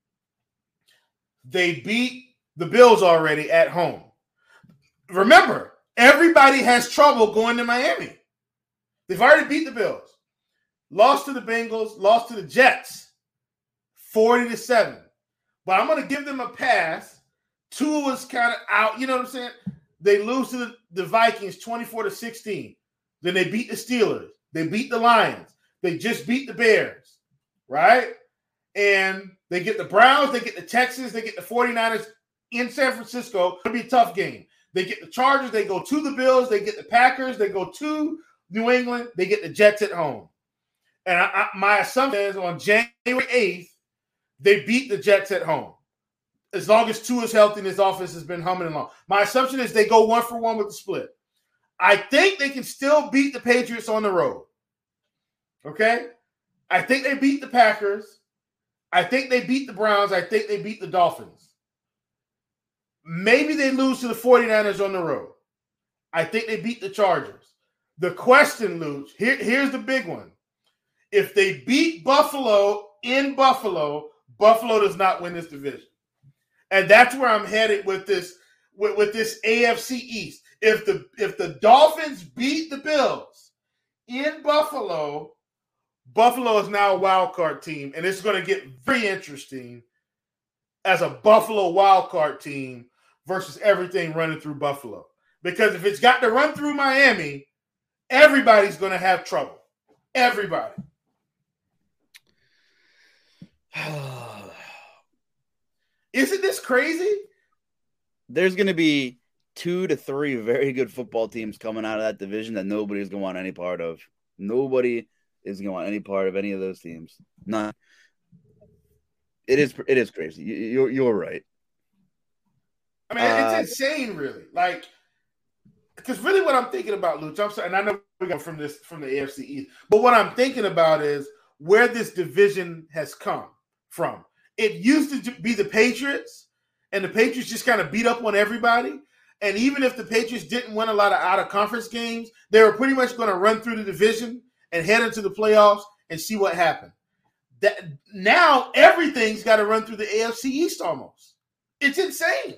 They beat the Bills already at home. Remember, everybody has trouble going to Miami. They've already beat the Bills. Lost to the Bengals, lost to the Jets, forty to seven. But I'm going to give them a pass. Tua was kind of out. You know what I'm saying? They lose to the, the Vikings twenty-four to sixteen. Then they beat the Steelers. They beat the Lions. They just beat the Bears, right? And they get the Browns. They get the Texans. They get the 49ers in San Francisco. It'll be a tough game. They get the Chargers. They go to the Bills. They get the Packers. They go to New England. They get the Jets at home. And I, I, my assumption is on January eighth, they beat the Jets at home. As long as Tua is healthy and his offense has been humming along. My assumption is they go one for one with the split. I think they can still beat the Patriots on the road. Okay? I think they beat the Packers. I think they beat the Browns. I think they beat the Dolphins. Maybe they lose to the 49ers on the road. I think they beat the Chargers. The question, Luch, here, here's the big one. If they beat Buffalo in Buffalo, Buffalo does not win this division. And that's where I'm headed with this, with, with this A F C East. If the if the Dolphins beat the Bills in Buffalo, Buffalo is now a wild card team, and it's going to get very interesting as a Buffalo wild card team versus everything running through Buffalo. Because if it's got to run through Miami, everybody's going to have trouble. Everybody. Isn't this crazy? There's going to be two to three very good football teams coming out of that division that nobody's going to want any part of. Nobody is going to want any part of any of those teams. None. It is it is crazy. You, you're you're right. I mean, uh, it's insane, really. Like, because really, what I'm thinking about, Luch, I'm sorry, and I know we go from this from the A F C East, but what I'm thinking about is where this division has come from. It used to be the Patriots, and the Patriots just kind of beat up on everybody. And even if the Patriots didn't win a lot of out-of-conference games, they were pretty much going to run through the division and head into the playoffs and see what happened. That now everything's got to run through the A F C East almost. It's insane.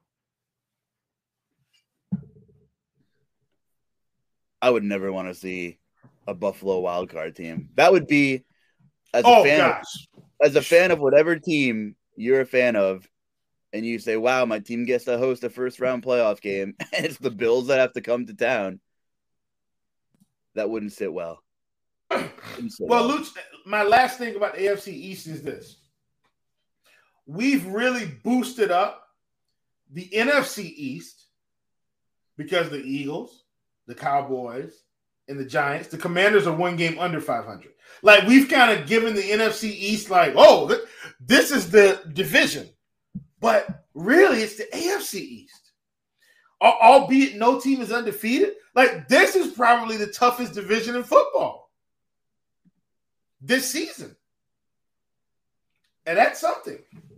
I would never want to see a Buffalo wildcard team. That would be as a oh, fan gosh. Of, as a fan of whatever team you're a fan of, and you say, wow, my team gets to host a first-round playoff game, and it's the Bills that have to come to town. That wouldn't sit well. Wouldn't sit well, well. Luch, my last thing about the A F C East is this. We've really boosted up the N F C East because the Eagles, the Cowboys, and the Giants, the Commanders are one game under five hundred. Like, we've kind of given the N F C East like, oh, th- this is the division. But really, it's the A F C East. Al- albeit no team is undefeated. Like, this is probably the toughest division in football this season. And that's something.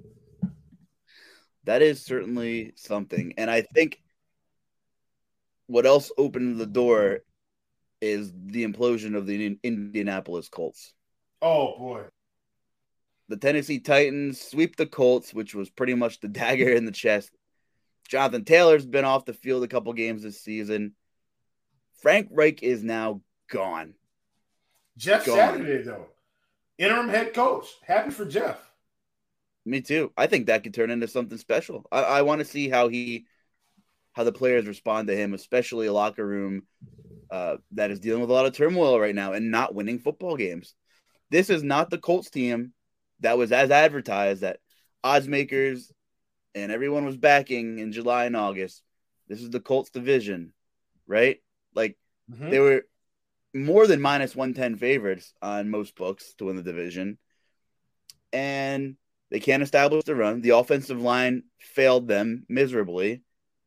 That is certainly something. And I think what else opened the door is the implosion of the Indianapolis Colts. Oh, boy. The Tennessee Titans sweep the Colts, which was pretty much the dagger in the chest. Jonathan Taylor's been off the field a couple games this season. Frank Reich is now gone. Jeff gone. Saturday, though. Interim head coach. Happy for Jeff. Me too. I think that could turn into something special. I, I want to see how he, how the players respond to him, especially a locker room uh, that is dealing with a lot of turmoil right now and not winning football games. This is not the Colts team that was as advertised that odds makers and everyone was backing in July and August. This is the Colts division, right? Like mm-hmm. they were more than minus one ten favorites on most books to win the division. and they can't establish the run. The offensive line failed them miserably.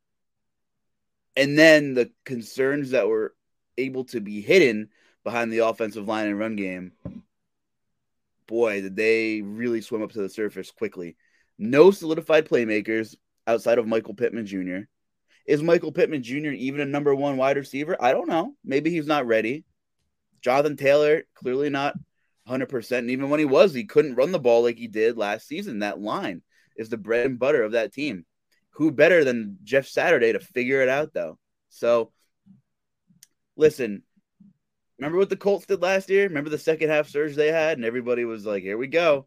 And then the concerns that were able to be hidden behind the offensive line and run game, boy, did they really swim up to the surface quickly. No solidified playmakers outside of Michael Pittman Junior Is Michael Pittman Junior even a number one wide receiver? I don't know. Maybe he's not ready. Jonathan Taylor, clearly not one hundred percent. And even when he was, he couldn't run the ball like he did last season. That line is the bread and butter of that team. Who better than Jeff Saturday to figure it out, though? So, listen, remember what the Colts did last year? Remember the second half surge they had? And everybody was like, here we go.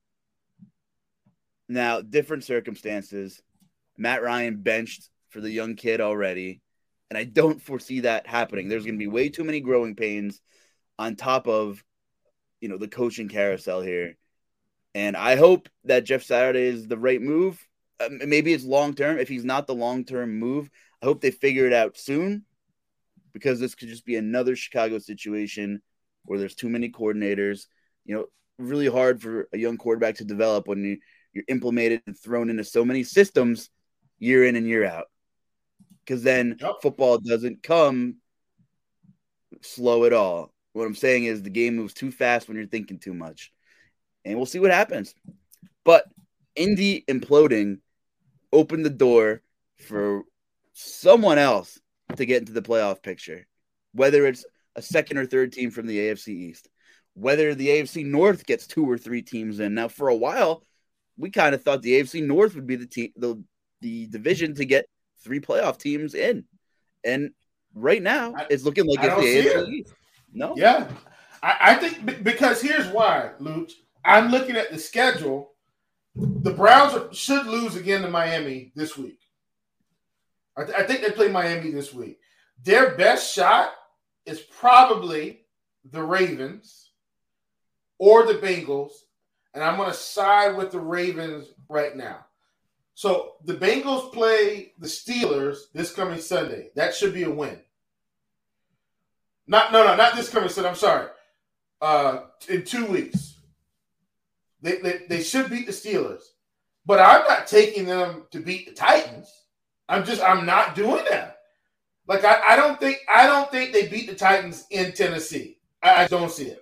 Now, different circumstances. Matt Ryan benched for the young kid already, and I don't foresee that happening. There's going to be way too many growing pains on top of, you know, the coaching carousel here. And I hope that Jeff Saturday is the right move. Uh, maybe it's long-term. If he's not the long-term move, I hope they figure it out soon, because this could just be another Chicago situation where there's too many coordinators. You know, really hard for a young quarterback to develop when you, you're implemented and thrown into so many systems year in and year out. Because then yep. football doesn't come slow at all. What I'm saying is the game moves too fast when you're thinking too much. And we'll see what happens. But Indy imploding opened the door for someone else to get into the playoff picture, whether it's a second or third team from the A F C East, whether the A F C North gets two or three teams in. Now, for a while, we kind of thought the A F C North would be the team, the, the division to get three playoff teams in. And right now, I, it's looking like it's the A F C East. No? Yeah. I, I think b- because here's why, Luch. I'm looking at the schedule. The Browns are, should lose again to Miami this week. I, th- I think they play Miami this week. Their best shot is probably the Ravens or the Bengals, and I'm going to side with the Ravens right now. So the Bengals play the Steelers this coming Sunday. That should be a win. Not no no not this coming Sunday. I'm sorry. Uh, in two weeks. They, they they should beat the Steelers, but I'm not taking them to beat the Titans. I'm just I'm not doing that. Like I, I don't think I don't think they beat the Titans in Tennessee. I, I don't see it.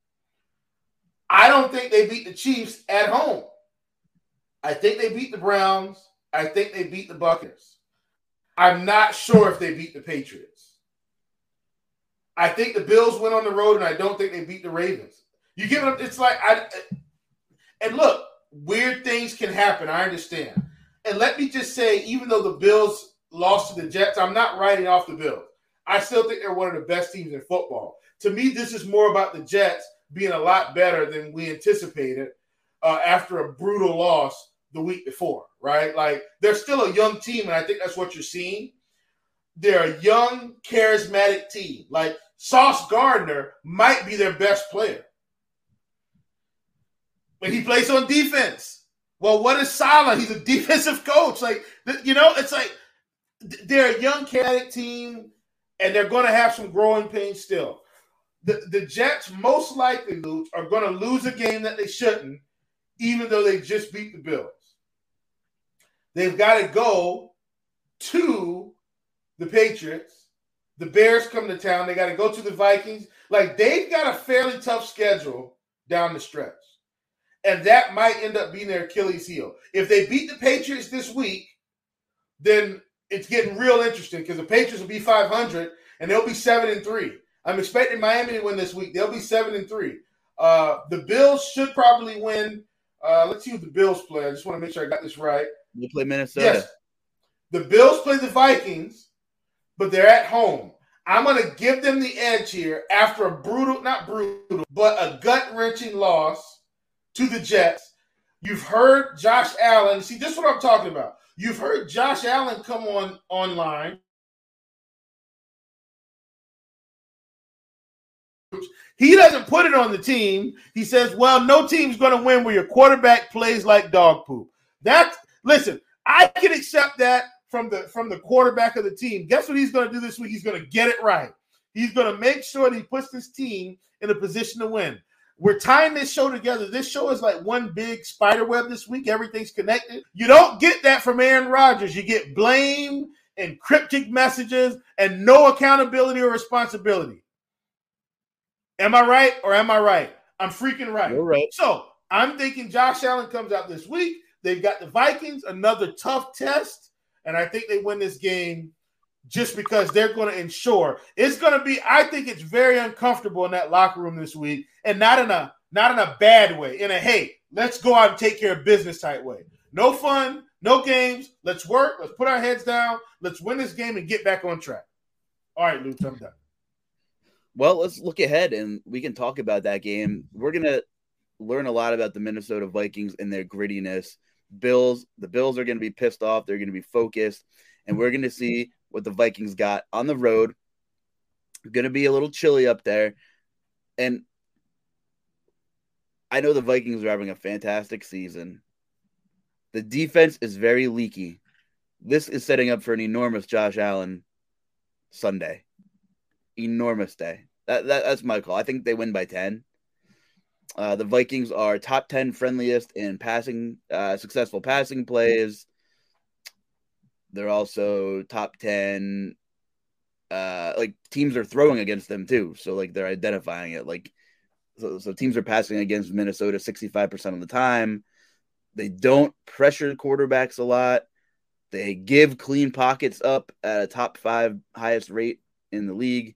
I don't think they beat the Chiefs at home. I think they beat the Browns. I think they beat the Buccaneers. I'm not sure if they beat the Patriots. I think the Bills went on the road, and I don't think they beat the Ravens. You give it. It's like I. And look, weird things can happen. I understand. And let me just say, even though the Bills lost to the Jets, I'm not writing off the Bills. I still think they're one of the best teams in football. To me, this is more about the Jets being a lot better than we anticipated uh, after a brutal loss the week before, right? Like, they're still a young team, and I think that's what you're seeing. They're a young, charismatic team. Like, Sauce Gardner might be their best player. But he plays on defense. Well, what is Saleh? He's a defensive coach. Like, you know, it's like they're a young, chaotic team, and they're going to have some growing pains still. The, the Jets most likely, Luke, are going to lose a game that they shouldn't, even though they just beat the Bills. They've got to go to the Patriots. The Bears come to town. They got to go to the Vikings. Like, they've got a fairly tough schedule down the stretch. And that might end up being their Achilles heel. If they beat the Patriots this week, then it's getting real interesting because the Patriots will be five hundred and they'll be seven and three. I'm expecting Miami to win this week. They'll be seven and three. Uh, the Bills should probably win. Uh, let's see who the Bills play. I just want to make sure I got this right. They play Minnesota. Yes. The Bills play the Vikings, but they're at home. I'm going to give them the edge here after a brutal, not brutal, but a gut-wrenching loss to the Jets. You've heard Josh Allen. See, this is what I'm talking about. You've heard Josh Allen come on online. He doesn't put it on the team. He says, well, no team's going to win where your quarterback plays like dog poop. That, listen, I can accept that from the from the quarterback of the team. Guess what he's going to do this week? He's going to get it right. He's going to make sure that he puts this team in a position to win. We're tying this show together. This show is like one big spider web this week. Everything's connected. You don't get that from Aaron Rodgers. You get blame and cryptic messages and no accountability or responsibility. Am I right or am I right? I'm freaking right. You're right. So I'm thinking Josh Allen comes out this week. They've got the Vikings, another tough test, and I think they win this game just because they're going to ensure it's going to be. I think it's very uncomfortable in that locker room this week, and not in a not in a bad way. In a hey, let's go out and take care of business type way. No fun, no games. Let's work. Let's put our heads down. Let's win this game and get back on track. All right, Luke, I'm done. Well, let's look ahead and we can talk about that game. We're gonna learn a lot about the Minnesota Vikings and their grittiness. Bills, the Bills are going to be pissed off. They're going to be focused, and we're going to see what the Vikings got on the road. Going to be a little chilly up there, and I know the Vikings are having a fantastic season. The defense is very leaky. This is setting up for an enormous Josh Allen Sunday. Enormous day. That, that That's my call. I think they win by ten. Uh, the Vikings are top ten friendliest in passing, uh, successful passing plays. They're also top ten. Uh, like teams are throwing against them too, so like they're identifying it. Like, so, so teams are passing against Minnesota sixty-five percent of the time. They don't pressure quarterbacks a lot. They give clean pockets up at a top five highest rate in the league.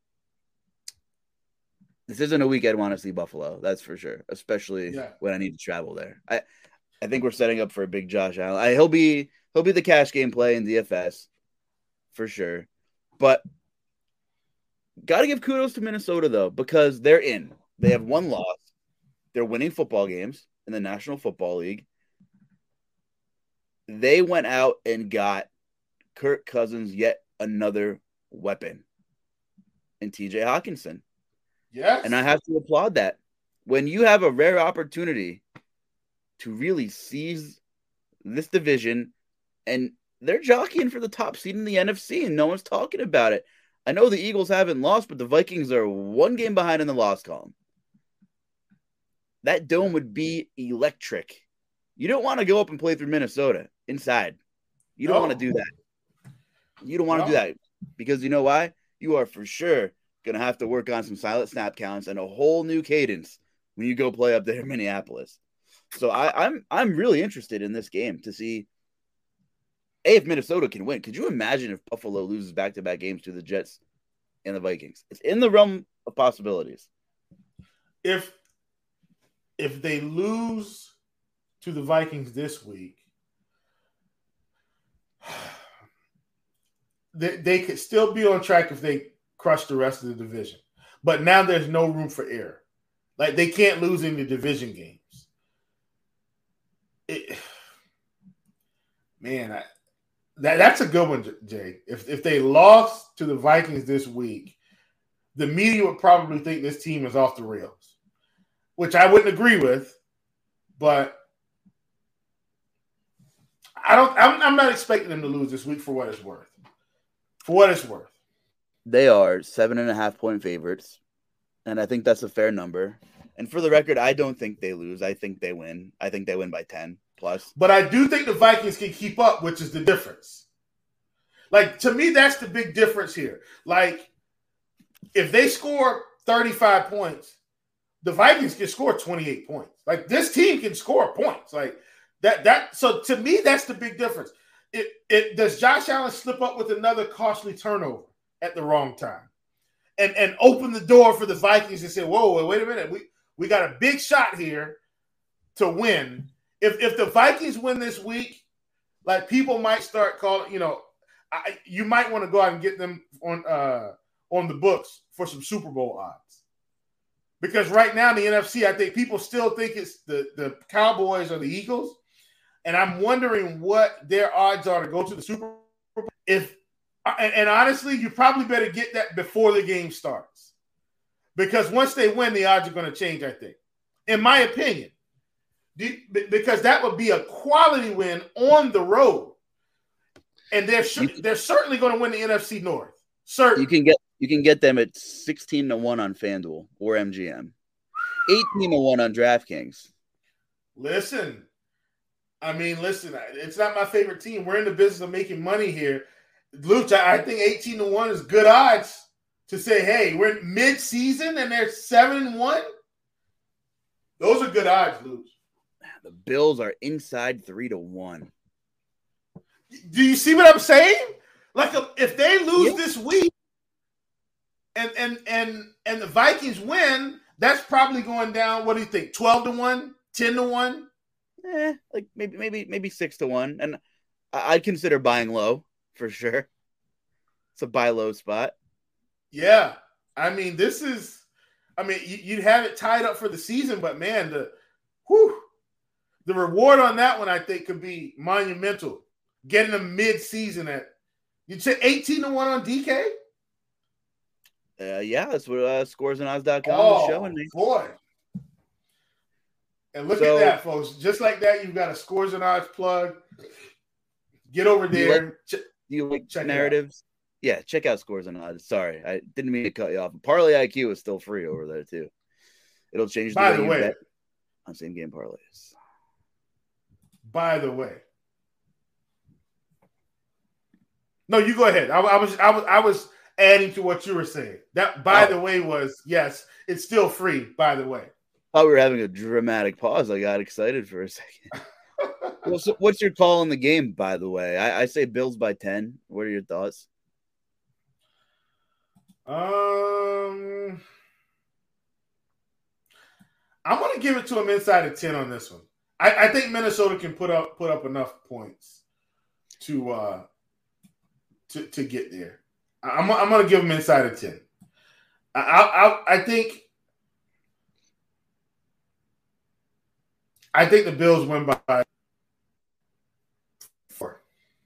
This isn't a week I'd want to see Buffalo, that's for sure, especially yeah. when I need to travel there. I, I think we're setting up for a big Josh Allen. I, he'll be he'll be the cash game play in D F S for sure. But got to give kudos to Minnesota, though, because they're in. They have one loss. They're winning football games in the National Football League. They went out and got Kirk Cousins yet another weapon in T J Hawkinson. Yes. And I have to applaud that. When you have a rare opportunity to really seize this division, and they're jockeying for the top seed in the N F C, and no one's talking about it. I know the Eagles haven't lost, but the Vikings are one game behind in the loss column. That dome would be electric. You don't want to go up and play through Minnesota inside. You don't no. want to do that. You don't want no. to do that because you know why? You are for sure going to have to work on some silent snap counts and a whole new cadence when you go play up there in Minneapolis. So I, I'm I'm really interested in this game to see A, if Minnesota can win. Could you imagine if Buffalo loses back-to-back games to the Jets and the Vikings? It's in the realm of possibilities. If if they lose to the Vikings this week, they, they could still be on track if they crush the rest of the division. But now there's no room for error. Like, they can't lose any division games. It, man, I, that that's a good one, Jay. If if they lost to the Vikings this week, the media would probably think this team is off the rails, which I wouldn't agree with. But I don't. I'm, I'm not expecting them to lose this week for what it's worth. For what it's worth, they are seven and a half point favorites, and I think that's a fair number. And for the record, I don't think they lose. I think they win. I think they win by ten plus. But I do think the Vikings can keep up, which is the difference. Like, to me, that's the big difference here. Like, if they score thirty-five points, the Vikings can score twenty-eight points. Like, this team can score points. Like, that, that, so to me, that's the big difference. It, it, does Josh Allen slip up with another costly turnover at the wrong time and, and open the door for the Vikings and say, whoa, wait, wait a minute. We, We got a big shot here to win. If if the Vikings win this week, like, people might start calling, you know, I, you might want to go out and get them on uh, on the books for some Super Bowl odds. Because right now in the N F C, I think people still think it's the, the Cowboys or the Eagles. And I'm wondering what their odds are to go to the Super Bowl. If and, and honestly, you probably better get that before the game starts. Because once they win, the odds are going to change, I think. In my opinion. Because that would be a quality win on the road. And they're sure, they're certainly going to win the N F C North. Certainly. You can get you can get them at sixteen to one on FanDuel or M G M. eighteen to one on DraftKings. Listen, I mean, listen, it's not my favorite team. We're in the business of making money here. Luch, I think eighteen to one is good odds to say, hey, we're mid-season and they're seven and one. Those are good odds, Luch. The Bills are inside three to one. Do you see what I'm saying? Like, if they lose yeah. this week and and and and the Vikings win, that's probably going down. What do you think? twelve to one, ten to one? Eh, like maybe maybe maybe six to one. And I'd consider buying low for sure. It's a buy low spot. Yeah. I mean, this is I mean, you'd have it tied up for the season, but man, the whew, the reward on that one I think could be monumental. Getting them mid-season at you'd say eighteen to one on D K? Uh, yeah, that's what uh, scores and odds dot com oh, is showing me. Boy. And look so, at that, folks. Just like that, you've got a scores and odds plug. Get over do you there. like, do you like check narratives? Yeah, check out scores and odds. Sorry, I didn't mean to cut you off. Parlay I Q is still free over there, too. It'll change the By way the you way, bet on same game parlays. By the way. No, you go ahead. I, I was I was I was adding to what you were saying. That by oh. the way was yes, it's still free, by the way. Thought we were having a dramatic pause. I got excited for a second. Well, so what's your call on the game, by the way? I, I say Bills by ten. What are your thoughts? Um, I'm going to give it to them inside of ten on this one. I, I think Minnesota can put up put up enough points to uh to to get there. I'm I'm going to give them inside of ten. I I I think I think the Bills win by four.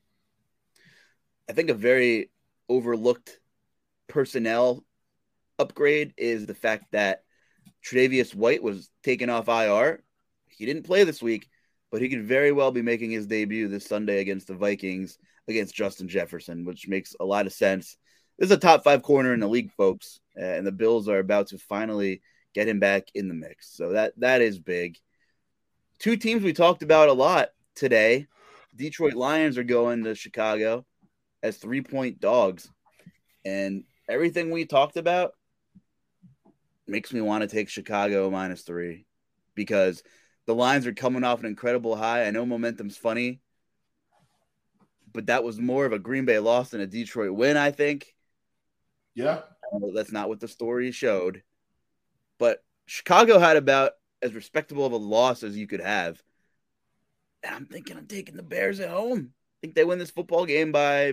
I think a very overlooked personnel upgrade is the fact that Tre'Davious White was taken off I R. He didn't play this week, but he could very well be making his debut this Sunday against the Vikings against Justin Jefferson, which makes a lot of sense. This is a top five corner in the league, folks, and the Bills are about to finally get him back in the mix. So that that is big. Two teams we talked about a lot today. Detroit Lions are going to Chicago as three-point dogs. And everything we talked about makes me want to take Chicago minus three because the Lions are coming off an incredible high. I know momentum's funny, but that was more of a Green Bay loss than a Detroit win, I think. Yeah. That's not what the story showed. But Chicago had about as respectable of a loss as you could have. And I'm thinking I'm taking the Bears at home. I think they win this football game by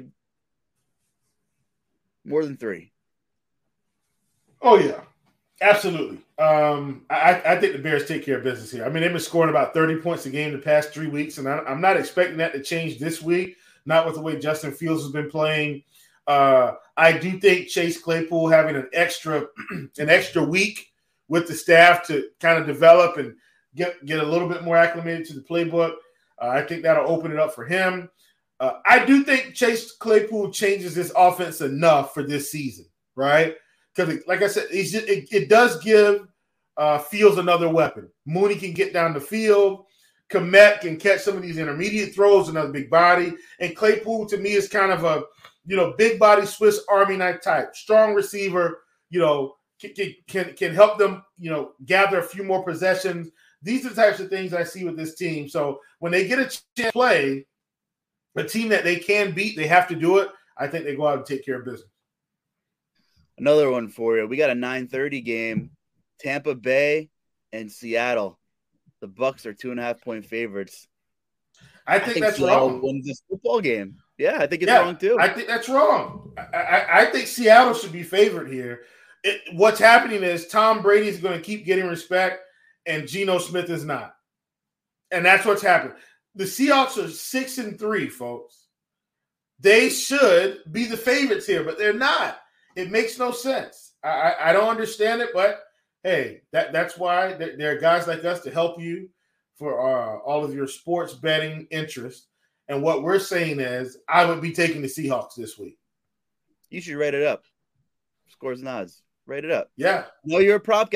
more than three. Oh, yeah. Absolutely. Um, I, I think the Bears take care of business here. I mean, they've been scoring about thirty points a game the past three weeks, and I, I'm not expecting that to change this week, not with the way Justin Fields has been playing. Uh, I do think Chase Claypool having an extra an extra week with the staff to kind of develop and get, get a little bit more acclimated to the playbook. Uh, I think that'll open it up for him. Uh, I do think Chase Claypool changes this offense enough for this season, right? Because, like I said, it's just, it, it does give uh, Fields another weapon. Mooney can get down the field. Kmet can catch some of these intermediate throws, another big body. And Claypool, to me, is kind of a, you know, big body Swiss Army knife type. Strong receiver, you know, can, can, can help them, you know, gather a few more possessions. These are the types of things I see with this team. So when they get a chance to play a team that they can beat, they have to do it. I think they go out and take care of business. Another one for you. We got a nine thirty game. Tampa Bay and Seattle. The Bucks are two and a half point favorites. I think, I think that's Seattle wrong. Wins this football game. Yeah, I think it's yeah, wrong too. I think that's wrong. I, I, I think Seattle should be favored here. It, what's happening is Tom Brady is going to keep getting respect, and Geno Smith is not. And that's what's happened. The Seahawks are six and three, folks. They should be the favorites here, but they're not. It makes no sense. I, I, I don't understand it, but hey, that, that's why there, there are guys like us to help you for uh, all of your sports betting interest. And what we're saying is I would be taking the Seahawks this week. You should write it up. Scores and odds. Write it up. Yeah. No, you're a prop guy.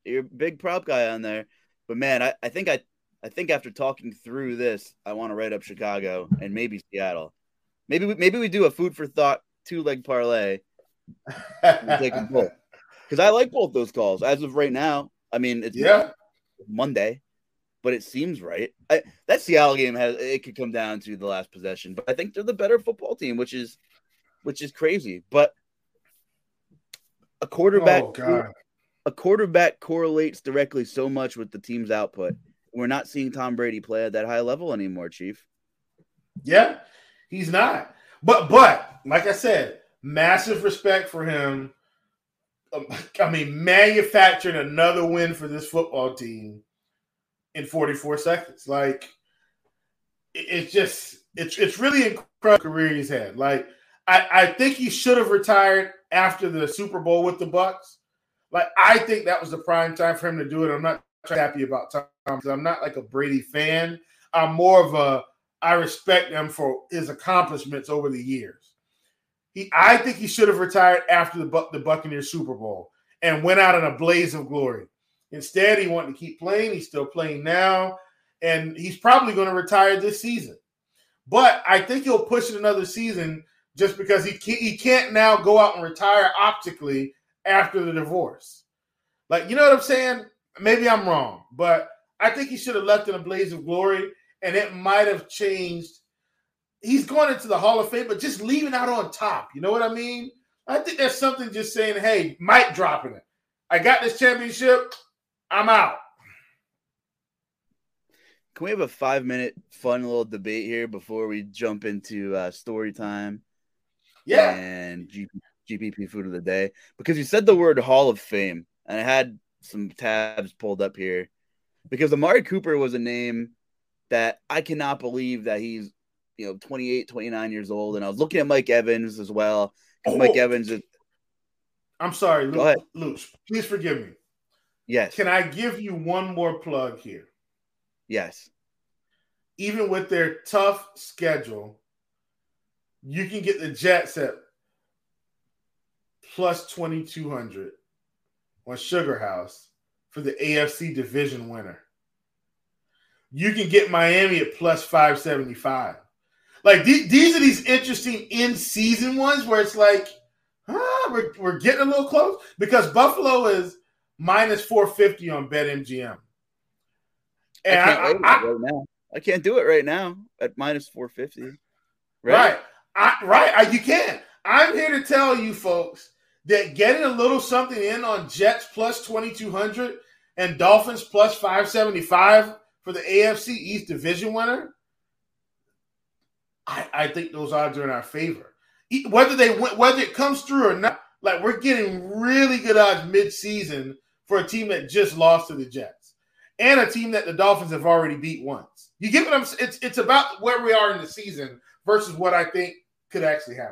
You're a big prop guy on there. But man, I, I think I I think after talking through this, I want to write up Chicago and maybe Seattle. Maybe we, maybe we do a food for thought two leg parlay. And take them both because I like both those calls as of right now. I mean, it's yeah Monday, but it seems right. I, that Seattle game has it could come down to the last possession, but I think they're the better football team, which is which is crazy. But a quarterback, oh, God. a quarterback correlates directly so much with the team's output. We're not seeing Tom Brady play at that high level anymore, Chief. Yeah, he's not. But but like I said, massive respect for him. Um, I mean, manufacturing another win for this football team in forty-four seconds. Like, it, it's just it's it's really incredible career he's had. Like, I, I think he should have retired after the Super Bowl with the Bucs. Like, I think that was the prime time for him to do it. I'm not happy about Tom because I'm not like a Brady fan. I'm more of a I respect him for his accomplishments over the years. He, I think he should have retired after the the Buccaneers Super Bowl and went out in a blaze of glory. Instead, he wanted to keep playing. He's still playing now, and he's probably going to retire this season. But I think he'll push it another season just because he can't, he can't now go out and retire optically after the divorce. Like, you know what I'm saying? Maybe I'm wrong, but I think he should have left in a blaze of glory, and it might have changed. He's going into the Hall of Fame, but just leaving out on top. You know what I mean? I think there's something just saying, hey, mic dropping it. I got this championship. I'm out. Can we have a five-minute fun little debate here before we jump into uh, story time? Yeah. And G- G P P food of the day? Because you said the word Hall of Fame, and I had some tabs pulled up here. Because Amari Cooper was a name that I cannot believe that he's, you know, twenty-eight, twenty-nine years old. And I was looking at Mike Evans as well. Oh, Mike Evans is. I'm sorry, Go ahead. Luke. Please forgive me. Yes. Can I give you one more plug here? Yes. Even with their tough schedule, you can get the Jets at plus twenty-two hundred on Sugar House for the A F C division winner. You can get Miami at plus five seventy-five. Like, th- these are these interesting in-season ones where it's like, huh, we're, we're getting a little close. Because Buffalo is minus four fifty on BetMGM. And I can't I, wait I, right now. I can't do it right now at minus four fifty. Right. Right. I, right. I, you can. I'm here to tell you folks that getting a little something in on Jets plus twenty-two hundred and Dolphins plus five seventy-five for the A F C East division winner, I, I think those odds are in our favor. Whether they whether it comes through or not, like, we're getting really good odds mid-season for a team that just lost to the Jets and a team that the Dolphins have already beat once. You get what I'm saying? It's, it's about where we are in the season versus what I think could actually happen.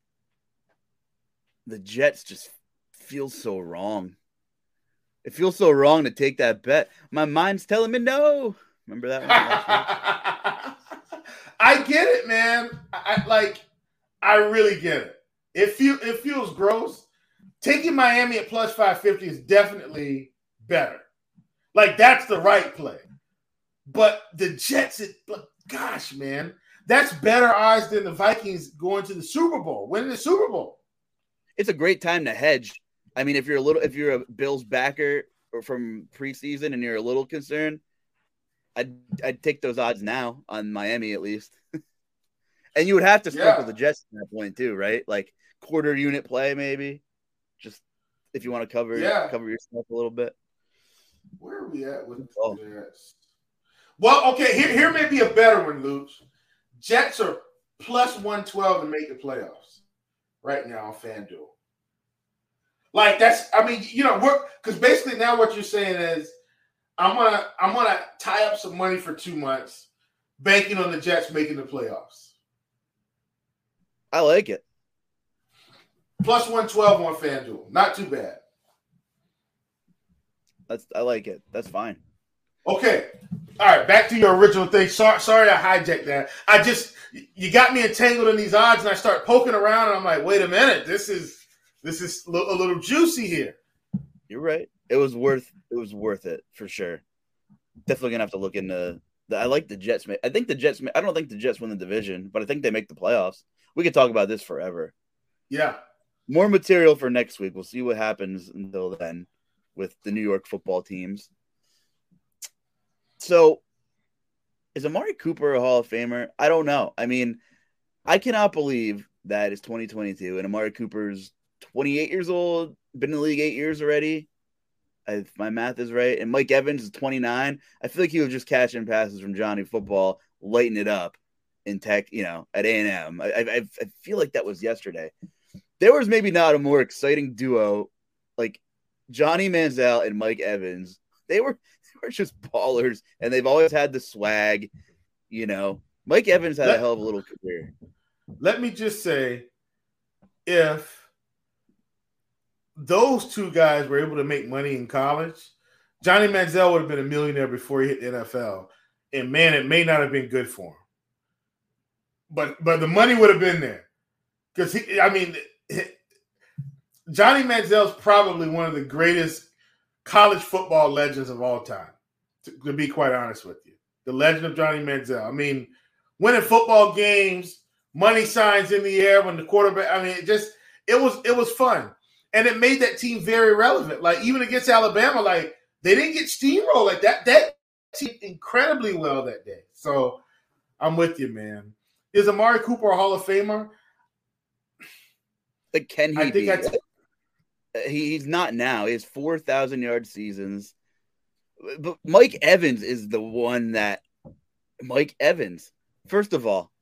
The Jets just feel so wrong. It feels so wrong to take that bet. My mind's telling me no. Remember that one? I get it, man. I, I like. I really get it. It feel it feels gross. Taking Miami at plus five fifty is definitely better. Like, that's the right play. But the Jets, it, gosh, man, that's better odds than the Vikings going to the Super Bowl, winning the Super Bowl. It's a great time to hedge. I mean, if you're a little, if you're a Bills backer or from preseason and you're a little concerned, I'd I'd take those odds now on Miami at least. And you would have to sprinkle Yeah. the Jets at that point too, right? Like quarter unit play, maybe. Just if you want to cover Yeah. cover yourself a little bit. Where are we at with Oh. the Jets? Well, okay, here, here may be a better one, Luke. Jets are plus one twelve to make the playoffs right now on FanDuel. Like, that's, I mean, you know, we're because basically now what you're saying is I'm gonna I'm gonna tie up some money for two months, banking on the Jets making the playoffs. I like it. Plus one twelve on FanDuel. Not too bad. That's I like it. That's fine. Okay. All right, back to your original thing. Sorry, sorry I hijacked that. I just, you got me entangled in these odds, and I start poking around, and I'm like, wait a minute, this is this is a little juicy here. You're right. It was worth it was worth it for sure. Definitely gonna have to look into the I like the Jets. I think the Jets I don't think the Jets win the division, but I think they make the playoffs. We could talk about this forever. Yeah. More material for next week. We'll see what happens until then with the New York football teams. So is Amari Cooper a Hall of Famer? I don't know. I mean, I cannot believe that it's twenty twenty-two and Amari Cooper's twenty-eight years old, been in the league eight years already. If my math is right. And Mike Evans is twenty-nine. I feel like he was just catching passes from Johnny Football, lighting it up in Tech, you know, at A and M. I, I, I feel like that was yesterday. There was maybe not a more exciting duo like Johnny Manziel and Mike Evans. They were they were just ballers, and they've always had the swag. You know, Mike Evans had let, a hell of a little career. Let me just say, if those two guys were able to make money in college, Johnny Manziel would have been a millionaire before he hit the N F L. And, man, it may not have been good for him. But but the money would have been there. Because, I mean, Johnny Manziel's probably one of the greatest college football legends of all time, to, to be quite honest with you. The legend of Johnny Manziel. I mean, winning football games, money signs in the air when the quarterback – I mean, it just – it was it was fun. And it made that team very relevant. Like, even against Alabama, like, they didn't get steamrolled like that. That team incredibly well that day. So, I'm with you, man. Is Amari Cooper a Hall of Famer? But can he I think be? that's, He's not now. He has four thousand yard seasons. But Mike Evans is the one that – Mike Evans. First of all,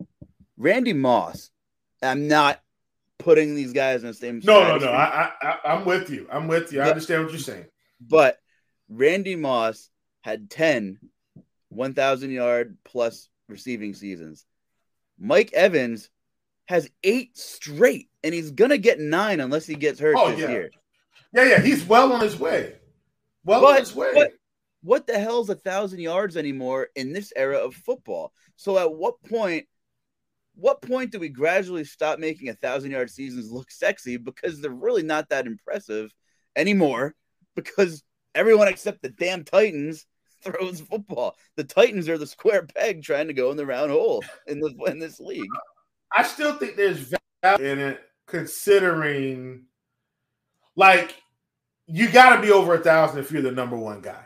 Randy Moss. I'm not putting these guys in the same – No, no, no. I, I, I'm with you. I'm with you. I but, understand what you're saying. But Randy Moss had ten one thousand yard plus receiving seasons. Mike Evans has eight straight, and he's going to get nine unless he gets hurt oh, this yeah. year. Yeah, yeah. He's well on his way. Well but, on his way. But what the hell's a thousand yards anymore in this era of football? So at what point, what point do we gradually stop making a thousand yard seasons look sexy? Because they're really not that impressive anymore because everyone except the damn Titans throws football. The Titans are the square peg trying to go in the round hole in this, in this league. I still think there's value in it considering, like, you got to be over a thousand if you're the number one guy.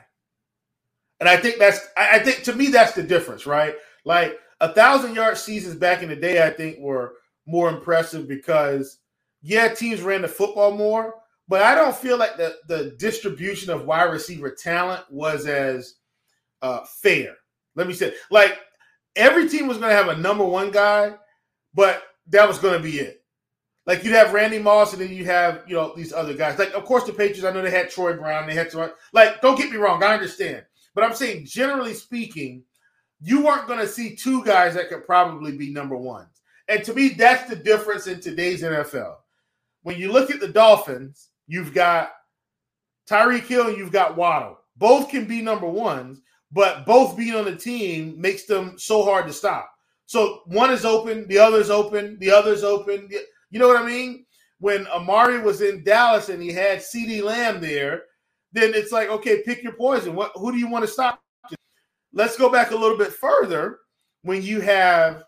And I think that's, I think to me, that's the difference, right? Like a thousand yard seasons back in the day, I think were more impressive because, yeah, teams ran the football more, but I don't feel like the, the distribution of wide receiver talent was as uh, fair. Let me say, like every team was going to have a number one guy, but that was going to be it. Like you'd have Randy Moss and then you have, you know, these other guys. Like, of course, the Patriots, I know they had Troy Brown. They had to, like, don't get me wrong. I understand. But I'm saying, generally speaking, you weren't going to see two guys that could probably be number ones. And to me, that's the difference in today's N F L. When you look at the Dolphins, you've got Tyreek Hill and you've got Waddle. Both can be number ones, but both being on the team makes them so hard to stop. So one is open, the other's open, the other's open. You know what I mean? When Amari was in Dallas and he had CeeDee Lamb there, then it's like, okay, pick your poison. What? Who do you want to stop? Let's go back a little bit further. When you have,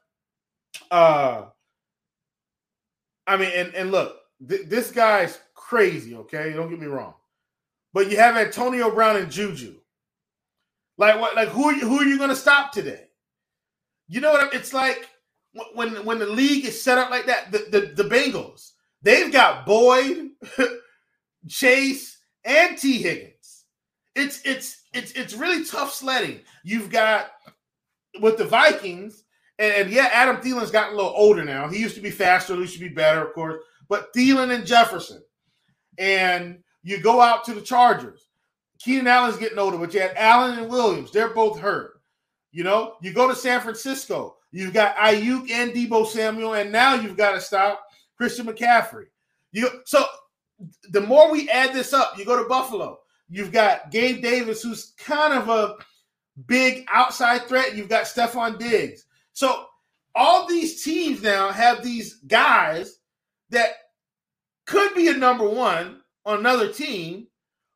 uh, I mean, and, and look, th- this guy's crazy, okay? Don't get me wrong. But you have Antonio Brown and Juju. Like, what? Like, who are you, who are you going to stop today? You know what I mean? It's like when, when the league is set up like that, the, the, the Bengals, they've got Boyd, Chase, and T. Higgins. It's it's it's it's really tough sledding. You've got with the Vikings, and, and yeah, Adam Thielen's gotten a little older now. He used to be faster, he used to be better, of course. But Thielen and Jefferson. And you go out to the Chargers. Keenan Allen's getting older, but you had Allen and Williams. They're both hurt. You know, you go to San Francisco. You've got Ayuk and Deebo Samuel, and now you've got to stop Christian McCaffrey. You so the more we add this up, you go to Buffalo. You've got Gabe Davis, who's kind of a big outside threat. You've got Stephon Diggs. So all these teams now have these guys that could be a number one on another team, but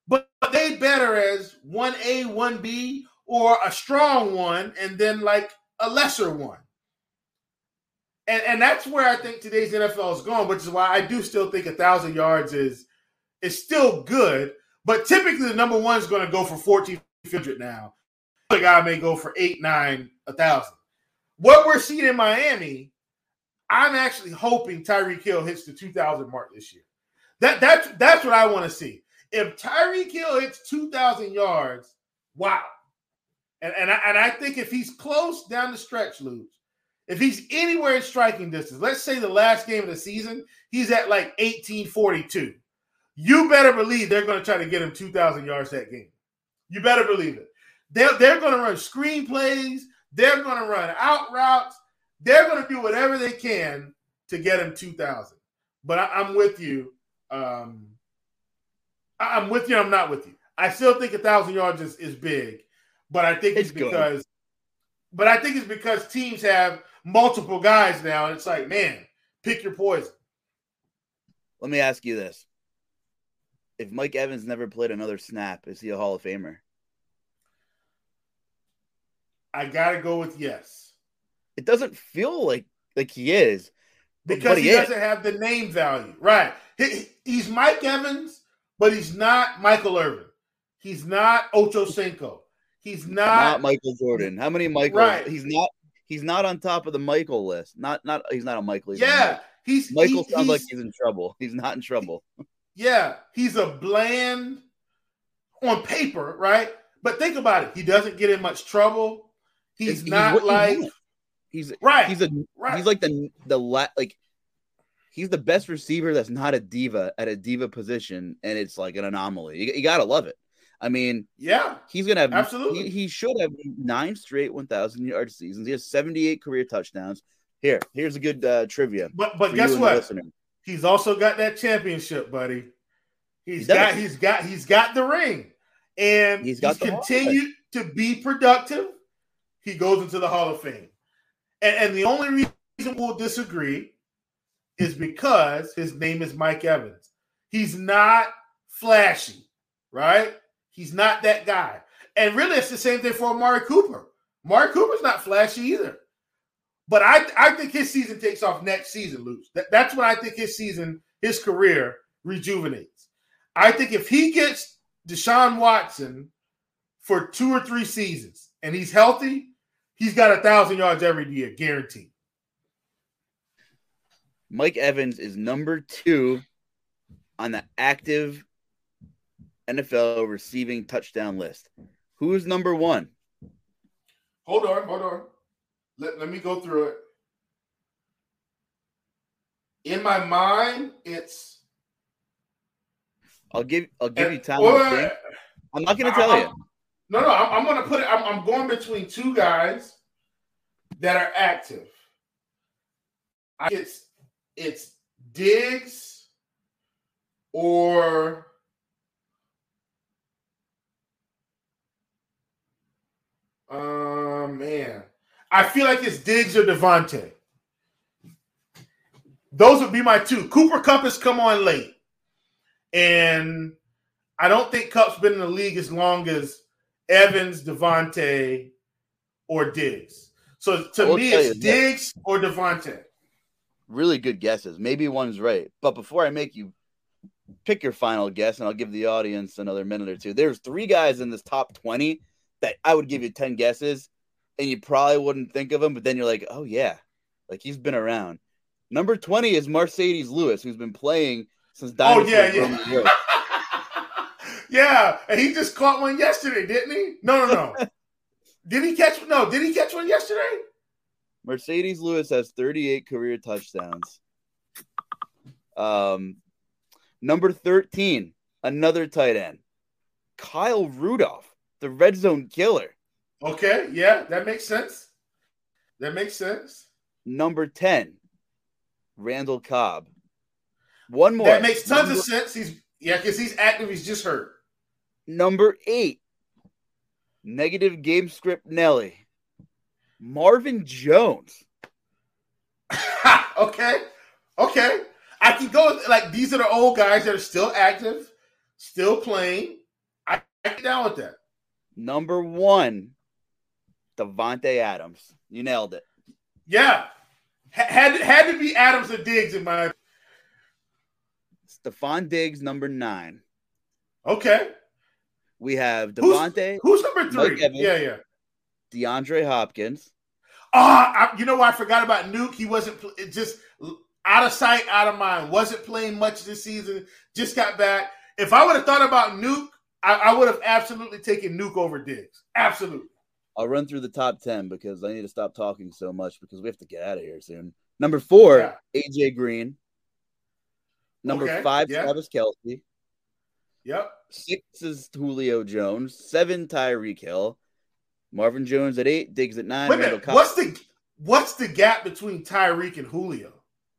they better as one A, one B, or a strong one, and then like a lesser one. And, and that's where I think today's N F L is going, which is why I do still think a thousand yards is is still good. But typically, the number one is going to go for fourteen hundred now. The guy may go for eight, nine, a thousand. What we're seeing in Miami, I'm actually hoping Tyreek Hill hits the two thousand mark this year. That that's that's what I want to see. If Tyreek Hill hits two thousand yards, wow. And and I, and I think if he's close down the stretch, Luz, if he's anywhere in striking distance, let's say the last game of the season, he's at like eighteen forty-two. You better believe they're going to try to get him two thousand yards that game. You better believe it. They're, they're going to run screen plays. They're going to run out routes. They're going to do whatever they can to get him two thousand. But I, I'm with you. Um, I, I'm with you. I'm not with you. I still think one thousand yards is, is big. But I think it's, it's because good. But I think it's because teams have multiple guys now, and it's like, man, pick your poison. Let me ask you this. If Mike Evans never played another snap, is he a Hall of Famer? I got to go with yes. It doesn't feel like, like he is. Because he, he doesn't have the name value. Right. He, he's Mike Evans, but he's not Michael Irvin. He's not Ocho Cinco. He's not, not Michael Jordan. How many Michaels? Right. He's not he's not on top of the Michael list. Not not he's not a Michael. He's yeah. He's Michael he, sounds he's, like he's in trouble. He's not in trouble. Yeah. He's a bland on paper, right? But think about it. He doesn't get in much trouble. He's it's, not he's like he's right. He's a right. he's like the the like he's the best receiver that's not a diva at a diva position, and it's like an anomaly. You, you gotta love it. I mean, yeah, he's gonna have absolutely. He, he should have nine straight one thousand yard seasons. He has seventy-eight career touchdowns. Here, here's a good uh, trivia. But but guess what? He's also got that championship, buddy. He's he got he's got he's got the ring, and he's, got he's continued to be productive. He goes into the Hall of Fame, and, and the only reason we'll disagree is because his name is Mike Evans. He's not flashy, right? He's not that guy. And really, it's the same thing for Amari Cooper. Amari Cooper's not flashy either. But I, I think his season takes off next season, Luz. That, that's when I think his season, his career rejuvenates. I think if he gets Deshaun Watson for two or three seasons and he's healthy, he's got a thousand yards every year, guaranteed. Mike Evans is number two on the active N F L receiving touchdown list. Who's number one? Hold on, hold on. Let, let me go through it. In my mind, it's. I'll give. I'll give and, you time well, to think. I'm not going to tell I'm, you. No, no. I'm, I'm going to put it. I'm, I'm going between two guys that are active. I, it's it's Diggs or. Oh, uh, man. I feel like it's Diggs or Devontae. Those would be my two. Cooper Kupp has come on late. And I don't think Kupp's been in the league as long as Evans, Devontae, or Diggs. So to me, it's Diggs or Devontae. Really good guesses. Maybe one's right. But before I make you pick your final guess, and I'll give the audience another minute or two, there's three guys in this top twenty that I would give you ten guesses, and you probably wouldn't think of him, but then you're like, oh, yeah, like he's been around. Number twenty is Mercedes Lewis, who's been playing since Dynasty. Oh, yeah, yeah. Yeah, and he just caught one yesterday, didn't he? No, no, no. Did he catch No, did he catch one yesterday? Mercedes Lewis has thirty-eight career touchdowns. Um, number thirteen, another tight end, Kyle Rudolph. The red zone killer. Okay, yeah, that makes sense. That makes sense. Number ten, Randall Cobb. One more. That makes tons Number, of sense. He's yeah, because he's active. He's just hurt. Number eight, negative game script Nelly, Marvin Jones. okay, okay. I can go with, like these are the old guys that are still active, still playing. I Get down with that. Number one, Davante Adams. You nailed it. Yeah. H- had, had to be Adams or Diggs in my. Stephon Diggs, number nine. Okay. We have Davante. Who's, who's number three? Mike Evans, yeah, yeah. DeAndre Hopkins. Ah, uh, you know what? I forgot about Nuke. He wasn't it just out of sight, out of mind. Wasn't playing much this season. Just got back. If I would have thought about Nuke, I, I would have absolutely taken Nuke over Diggs. Absolutely. I'll run through the top ten because I need to stop talking so much because we have to get out of here soon. Number four, yeah. A J Green. Number okay, five, yeah. Travis Kelce. Yep. Six is Julio Jones. Seven, Tyreek Hill. Marvin Jones at eight. Diggs at nine. Wait a minute. What's the what's the gap between Tyreek and Julio?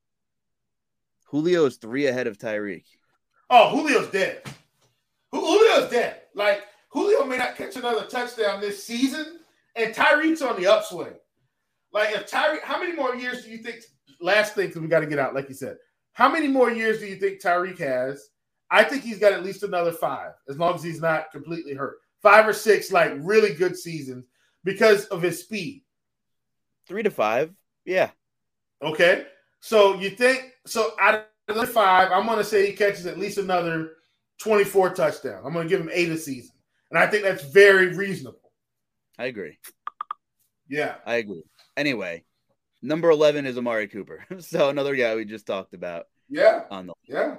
Julio is three ahead of Tyreek. Oh, Julio's dead. Julio's dead. Like Julio may not catch another touchdown this season, and Tyreek's on the upswing. Like if Tyreek, how many more years do you think? Last thing, because we got to get out, like you said. How many more years do you think Tyreek has? I think he's got at least another five, as long as he's not completely hurt. Five or six, like, really good seasons because of his speed. Three to five, yeah. Okay. So you think – so out of the five, I'm going to say he catches at least another twenty-four touchdowns. I'm going to give him eight a season. And I think that's very reasonable. I agree. Yeah. I agree. Anyway, number eleven is Amari Cooper. So another guy we just talked about. Yeah. On the yeah.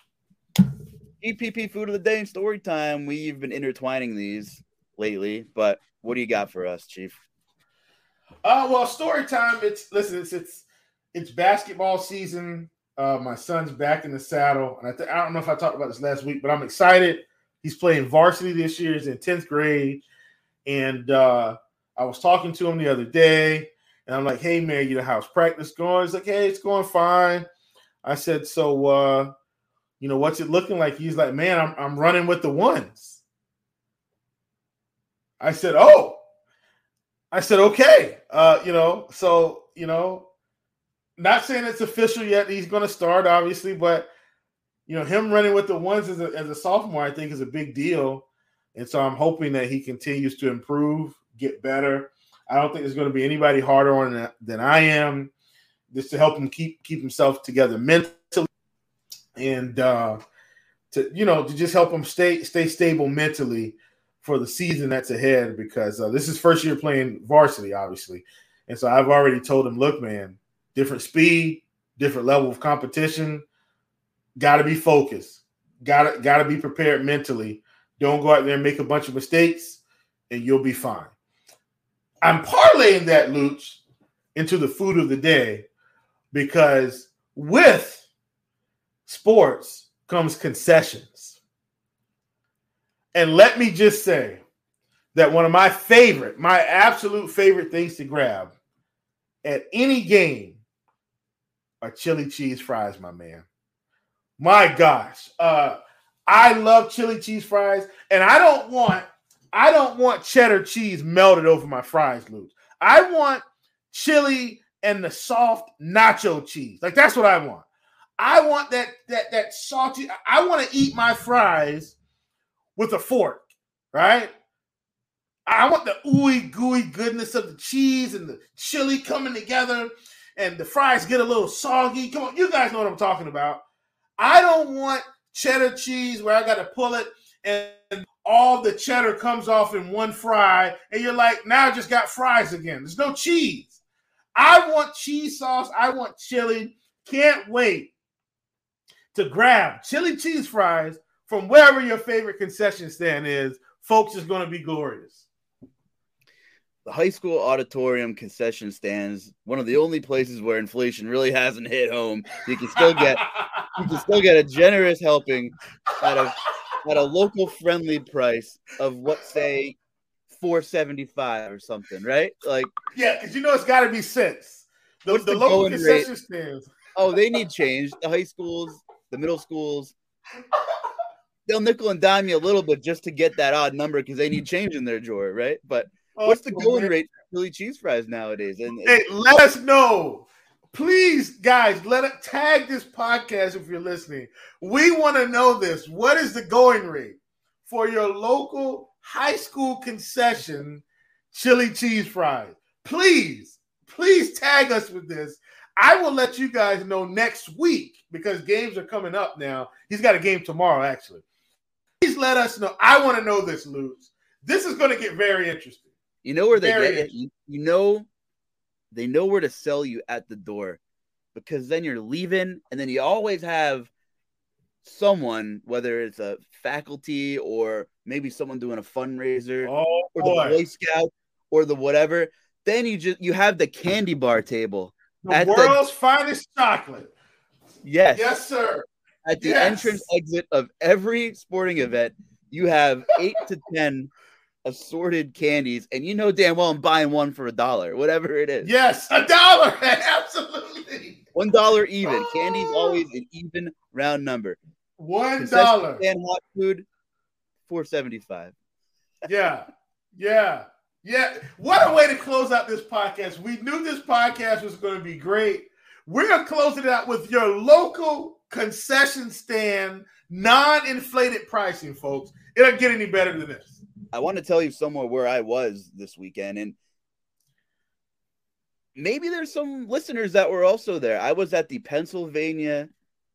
E P P food of the day and story time. We've been intertwining these lately, but what do you got for us, Chief? Uh, well, story time. It's listen. It's it's it's basketball season. Uh, my son's back in the saddle, and I, th- I don't know if I talked about this last week, but I'm excited. He's playing varsity this year. He's in tenth grade, and uh, I was talking to him the other day, and I'm like, "Hey, man, you know how's practice going?" He's like, "Hey, it's going fine." I said, "So." Uh, You know, what's it looking like? He's like, man, I'm I'm running with the ones. I said, oh. I said, okay. Uh, you know, so, you know, not saying it's official yet. He's going to start, obviously, but, you know, him running with the ones as a, as a sophomore, I think, is a big deal. And so I'm hoping that he continues to improve, get better. I don't think there's going to be anybody harder on him than I am, just to help him keep keep himself together mentally. And uh, to you know to just help him stay stay stable mentally for the season that's ahead, because uh, this is first year playing varsity, obviously, and so I've already told him, look, man, different speed, different level of competition, got to be focused, got to got to be prepared mentally. Don't go out there and make a bunch of mistakes, and you'll be fine. I'm parlaying that, Luch, into the food of the day, because with sports comes concessions. And let me just say that one of my favorite, my absolute favorite things to grab at any game are chili cheese fries, my man. My gosh. Uh, I love chili cheese fries, and I don't want I don't want cheddar cheese melted over my fries, Luke. I want chili and the soft nacho cheese. Like, that's what I want. I want that that that salty. I want to eat my fries with a fork, right? I want the ooey gooey goodness of the cheese and the chili coming together, and the fries get a little soggy. Come on, you guys know what I'm talking about. I don't want cheddar cheese where I got to pull it and all the cheddar comes off in one fry, and you're like, now I just got fries again. There's no cheese. I want cheese sauce. I want chili. Can't wait to grab chili cheese fries from wherever your favorite concession stand is. Folks, it's going to be glorious. The high school auditorium concession stands, one of the only places where inflation really hasn't hit home. You can still get you can still get a generous helping at a at a local friendly price of what, say, four seventy-five or something, right? Like, yeah, because you know it's got to be cents. The, the, the local concession rate? stands. Oh, they need change. The high schools, the middle schools, they'll nickel and dime you a little bit just to get that odd number because they need change in their drawer, right? But oh, what's the going man. rate for chili cheese fries nowadays? And hey, let us know. Please, guys, let it tag this podcast if you're listening. We want to know this. What is the going rate for your local high school concession chili cheese fries. Please, please tag us with this. I will let you guys know next week because games are coming up now. He's got a game tomorrow, actually. Please let us know. I want to know this, Lutz. This is going to get very interesting. You know where they very get it? You, you know, they know where to sell you at the door because then you're leaving and then you always have someone, whether it's a faculty or maybe someone doing a fundraiser oh, or boy. the Boy Scout or the whatever. Then you just you have the candy bar table. The world's the, finest chocolate. Yes. Yes, sir. At the yes. entrance exit of every sporting event, you have eight to ten assorted candies, and you know damn well I'm buying one for a dollar, whatever it is. Yes, a dollar. Absolutely. One dollar even. Oh. Candy's always an even round number. One dollar. And hot food, four seventy-five. Yeah. Yeah. Yeah, what a way to close out this podcast. We knew this podcast was going to be great. We're going to close it out with your local concession stand, non-inflated pricing, folks. It doesn't get any better than this. I want to tell you somewhere where I was this weekend, and maybe there's some listeners that were also there. I was at the Pennsylvania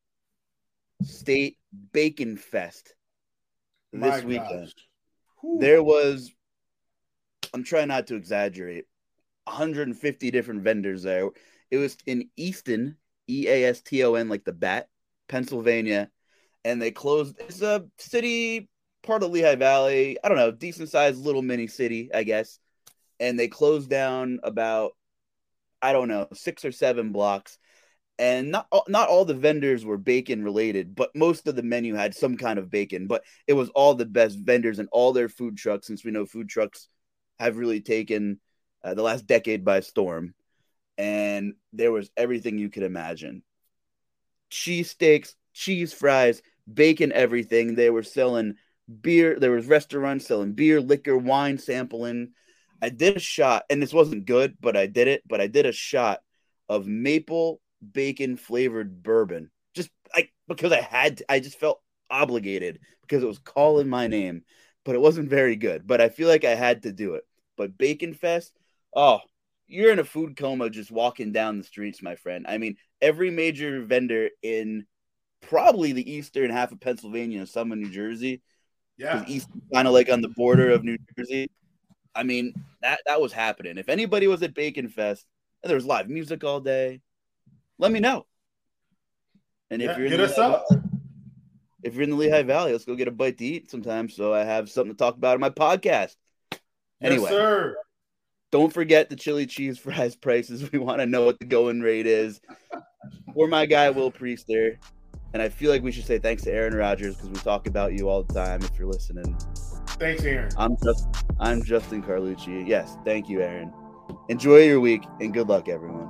State Bacon Fest this My weekend. There was... I'm trying not to exaggerate, one hundred fifty different vendors there. It was in Easton, E A S T O N, like the bat, Pennsylvania. And they closed. It's a city, part of Lehigh Valley. I don't know, decent-sized little mini city, I guess. And they closed down about, I don't know, six or seven blocks. And not, not all the vendors were bacon-related, but most of the menu had some kind of bacon. But it was all the best vendors and all their food trucks, since we know food trucks have really taken uh, the last decade by storm. And there was everything you could imagine. Cheesesteaks, cheese fries, bacon, everything. They were selling beer. There was restaurants selling beer, liquor, wine sampling. I did a shot, and this wasn't good, but I did it. But I did a shot of maple bacon flavored bourbon. Just like because I had to, I just felt obligated because it was calling my name. But it wasn't very good. But I feel like I had to do it. But Bacon Fest, oh, you're in a food coma just walking down the streets, my friend. I mean, every major vendor in probably the eastern half of Pennsylvania and some in New Jersey. Yeah. East, kind of like on the border of New Jersey. I mean, that, that was happening. If anybody was at Bacon Fest and there was live music all day, let me know. And if yeah, you're get in us the, up. If you're in the Lehigh Valley, let's go get a bite to eat sometime so I have something to talk about in my podcast. Anyway, yes, sir. Don't forget the chili cheese fries prices. We want to know what the going rate is. For my guy, Will Priester. And I feel like we should say thanks to Aaron Rodgers because we talk about you all the time if you're listening. Thanks, Aaron. I'm just I'm Justin Carlucci. Yes, thank you, Aaron. Enjoy your week and good luck, everyone.